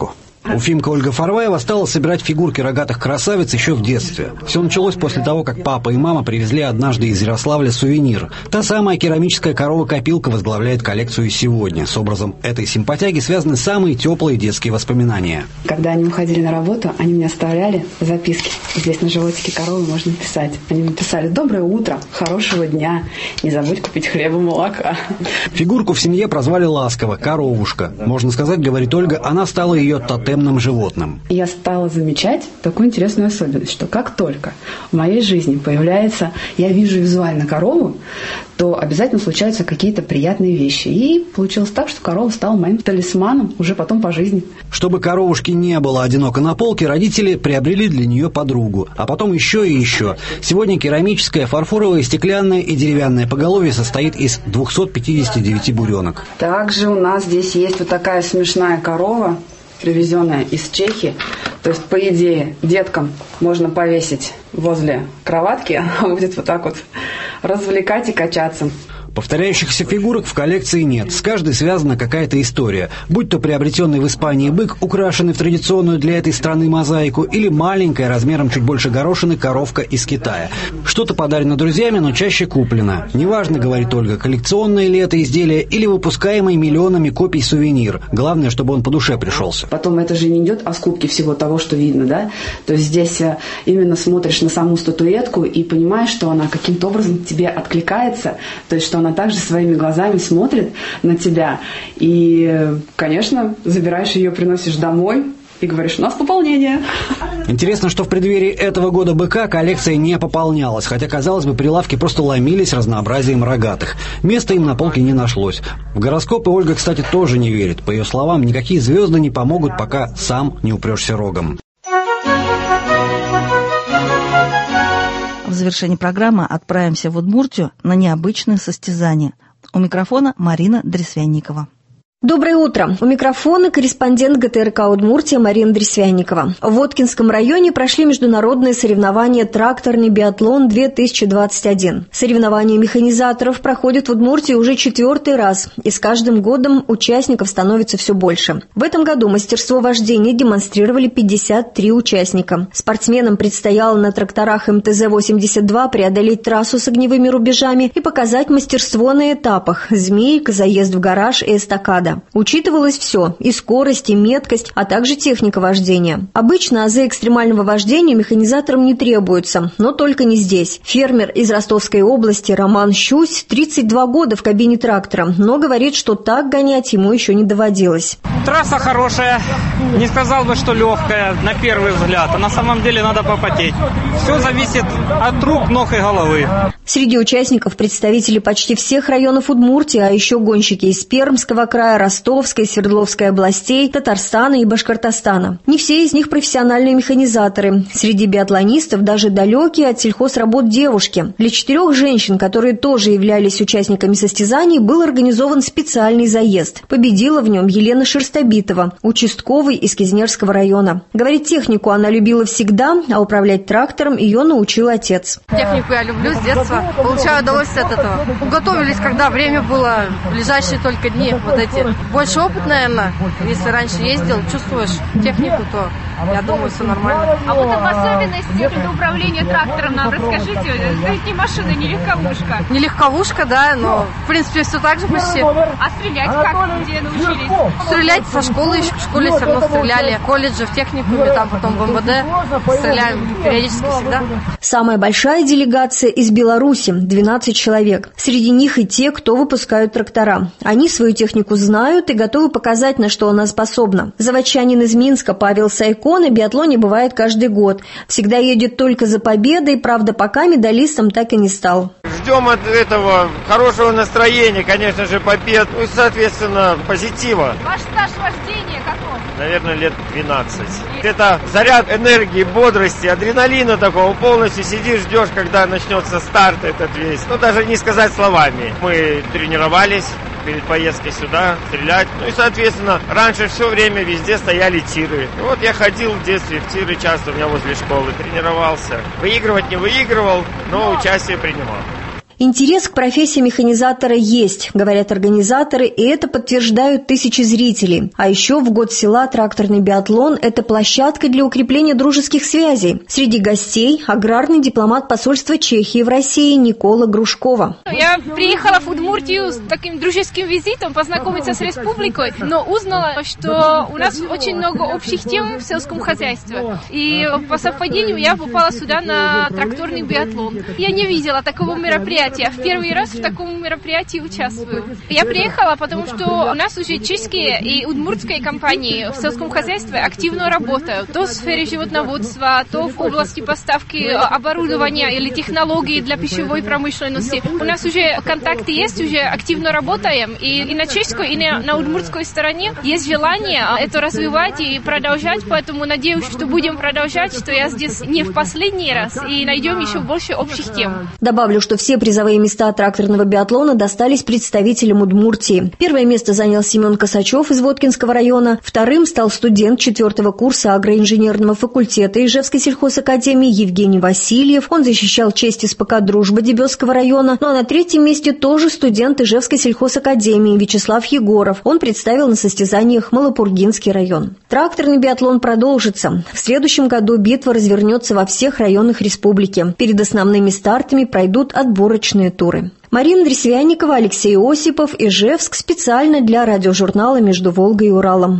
Уфимка Ольга Фарваева стала собирать фигурки рогатых красавиц еще в детстве. Все началось после того, как папа и мама привезли однажды из Ярославля сувенир. Та самая керамическая корова-копилка возглавляет коллекцию сегодня. С образом этой симпатяги связаны самые теплые детские воспоминания. Когда они уходили на работу, они мне оставляли записки. Здесь на животике коровы можно писать. Они мне писали: «Доброе утро, хорошего дня, не забудь купить хлеба, молока». Фигурку в семье прозвали ласково «коровушка». Можно сказать, говорит Ольга, она стала ее тотемным животным. Я стала замечать такую интересную особенность, что как только в моей жизни появляется, я вижу визуально корову, то обязательно случаются какие-то приятные вещи. И получилось так, что корова стала моим талисманом уже потом по жизни. Чтобы коровушке не было одиноко на полке, родители приобрели для нее подругу. А потом еще и еще. Сегодня керамическое, фарфоровое, стеклянное и деревянное поголовье состоит из двухсот пятидесяти девяти буренок. Также у нас здесь есть вот такая смешная корова, привезенная из Чехии. То есть, по идее, деткам можно повесить возле кроватки, а будет вот так вот развлекать и качаться. Повторяющихся фигурок в коллекции нет. С каждой связана какая-то история. Будь то приобретенный в Испании бык, украшенный в традиционную для этой страны мозаику, или маленькая, размером чуть больше горошины, коровка из Китая. Что-то подарено друзьями, но чаще куплено. Неважно, говорит Ольга, коллекционное ли это изделие или выпускаемый миллионами копий сувенир. Главное, чтобы он по душе пришелся. Потом это же не идет о скупке всего того, что видно, да? То есть здесь именно смотришь на саму статуэтку и понимаешь, что она каким-то образом тебе откликается, то есть что она также своими глазами смотрит на тебя. И, конечно, забираешь ее, приносишь домой и говоришь: у нас пополнение. Интересно, что в преддверии этого года быка коллекция не пополнялась, хотя, казалось бы, прилавки просто ломились разнообразием рогатых. Места им на полке не нашлось. В гороскопы Ольга, кстати, тоже не верит. По ее словам, никакие звезды не помогут, пока сам не упрешься рогом. В завершении программы отправимся в Удмуртию на необычное состязание. У микрофона Марина Дресвянникова. Доброе утро. У микрофона корреспондент ГТРК Удмуртия Марина Дресвянникова. В Воткинском районе прошли международные соревнования «Тракторный биатлон-две тысячи двадцать один». Соревнования механизаторов проходят в Удмуртии уже четвертый раз, и с каждым годом участников становится все больше. В этом году мастерство вождения демонстрировали пятьдесят три участника. Спортсменам предстояло на тракторах эм тэ зэ восемьдесят два преодолеть трассу с огневыми рубежами и показать мастерство на этапах – змейка, заезд в гараж и эстакада. Учитывалось все – и скорость, и меткость, а также техника вождения. Обычно азы экстремального вождения механизаторам не требуются, но только не здесь. Фермер из Ростовской области Роман Щусь тридцать два года в кабине трактора, но говорит, что так гонять ему еще не доводилось. Трасса хорошая, не сказал бы, что легкая на первый взгляд, а на самом деле надо попотеть. Все зависит от рук, ног и головы. Среди участников представители почти всех районов Удмуртии, а еще гонщики из Пермского края, Ростовской, Свердловской областей, Татарстана и Башкортостана. Не все из них профессиональные механизаторы. Среди биатлонистов даже далекие от сельхозработ девушки. Для четырех женщин, которые тоже являлись участниками состязаний, был организован специальный заезд. Победила в нем Елена Шерстобитова, участковый из Кизнерского района. Говорит, технику она любила всегда, а управлять трактором ее научил отец. Технику я люблю с детства. Получаю удовольствие от этого. Готовились, когда время было, ближайшие только дни вот эти. Больше опыт, наверное. Если раньше ездил, чувствуешь технику, то я думаю, все нормально. А вот об особенности управления трактором нам расскажите. Это не машина, не легковушка. Не легковушка, да, но в принципе все так же почти. А стрелять как? Где научились? Стрелять со школы еще, в школе все равно стреляли. В колледже, в техникуме, там потом в эм вэ дэ. Стреляем периодически всегда. Самая большая делегация из Беларуси – двенадцать человек. Среди них и те, кто выпускают трактора. Они свою технику знают и готовы показать, на что она способна. Заводчанин из Минска Павел Сайко на биатлоне бывает каждый год. Всегда едет только за победой, правда, пока медалистом так и не стал. Ждем от этого хорошего настроения, конечно же, побед, ну и, соответственно, позитива. Ваш стаж вождения какой? Наверное, лет двенадцать. Это заряд энергии, бодрости, адреналина такого. Полностью сидишь, ждешь, когда начнется старт этот весь. Ну, даже не сказать словами. Мы тренировались перед поездкой сюда, стрелять. Ну и, соответственно, раньше все время везде стояли тиры. И вот я ходил в детстве в тиры часто, у меня возле школы, тренировался. Выигрывать не выигрывал, но участие принимал. Интерес к профессии механизатора есть, говорят организаторы, и это подтверждают тысячи зрителей. А еще в год села тракторный биатлон – это площадка для укрепления дружеских связей. Среди гостей – аграрный дипломат посольства Чехии в России Никола Грушкова. Я приехала в Удмуртию с таким дружеским визитом, познакомиться с республикой, но узнала, что у нас очень много общих тем в сельском хозяйстве. И по совпадению я попала сюда на тракторный биатлон. Я не видела такого мероприятия. Я в первый раз в таком мероприятии участвую. Я приехала, потому что у нас уже чешские и удмуртские компании в сельском хозяйстве активно работают. То в сфере животноводства, то в области поставки оборудования или технологий для пищевой промышленности. У нас уже контакты есть, уже активно работаем. И, и на чешской, и на, на удмуртской стороне есть желание это развивать и продолжать. Поэтому надеюсь, что будем продолжать, что я здесь не в последний раз и найдем еще больше общих тем. Добавлю, что все призовые места тракторного биатлона достались представителям Удмуртии. Первое место занял Семен Косачев из Воткинского района, вторым стал студент четвертого курса агроинженерного факультета Ижевской сельхозакадемии Евгений Васильев. Он защищал честь СПК «Дружба» Дебесского района. Ну а на третьем месте тоже студент Ижевской сельхозакадемии Вячеслав Егоров. Он представил на состязаниях Малопургинский район. Тракторный биатлон продолжится. В следующем году битва развернется во всех районах республики. Перед основными стартами пройдут отборочные туры. Марина Дресвянникова, Алексей Осипов, Ижевск, специально для радиожурнала «Между Волгой и Уралом».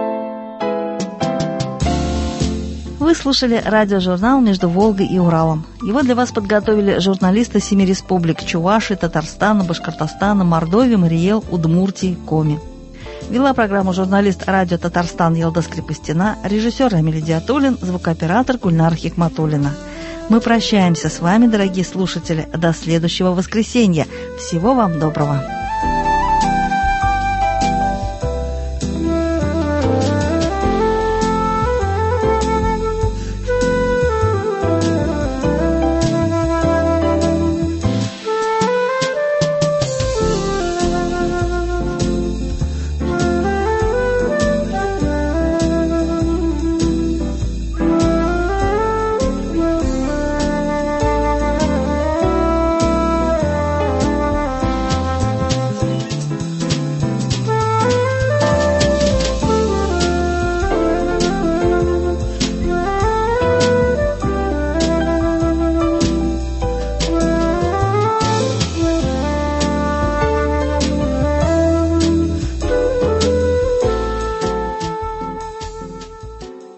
Вы слушали радиожурнал «Между Волгой и Уралом». Его для вас подготовили журналисты семи республик – Чувашии, Татарстана, Башкортостана, Мордовии, Мариэл, Удмуртии, Коми. Вела программу журналист радио «Татарстан» Елдас Крепостина, режиссер Рамиль Диатуллин, звукооператор Гульнара Хикматуллина. Мы прощаемся с вами, дорогие слушатели, до следующего воскресенья. Всего вам доброго.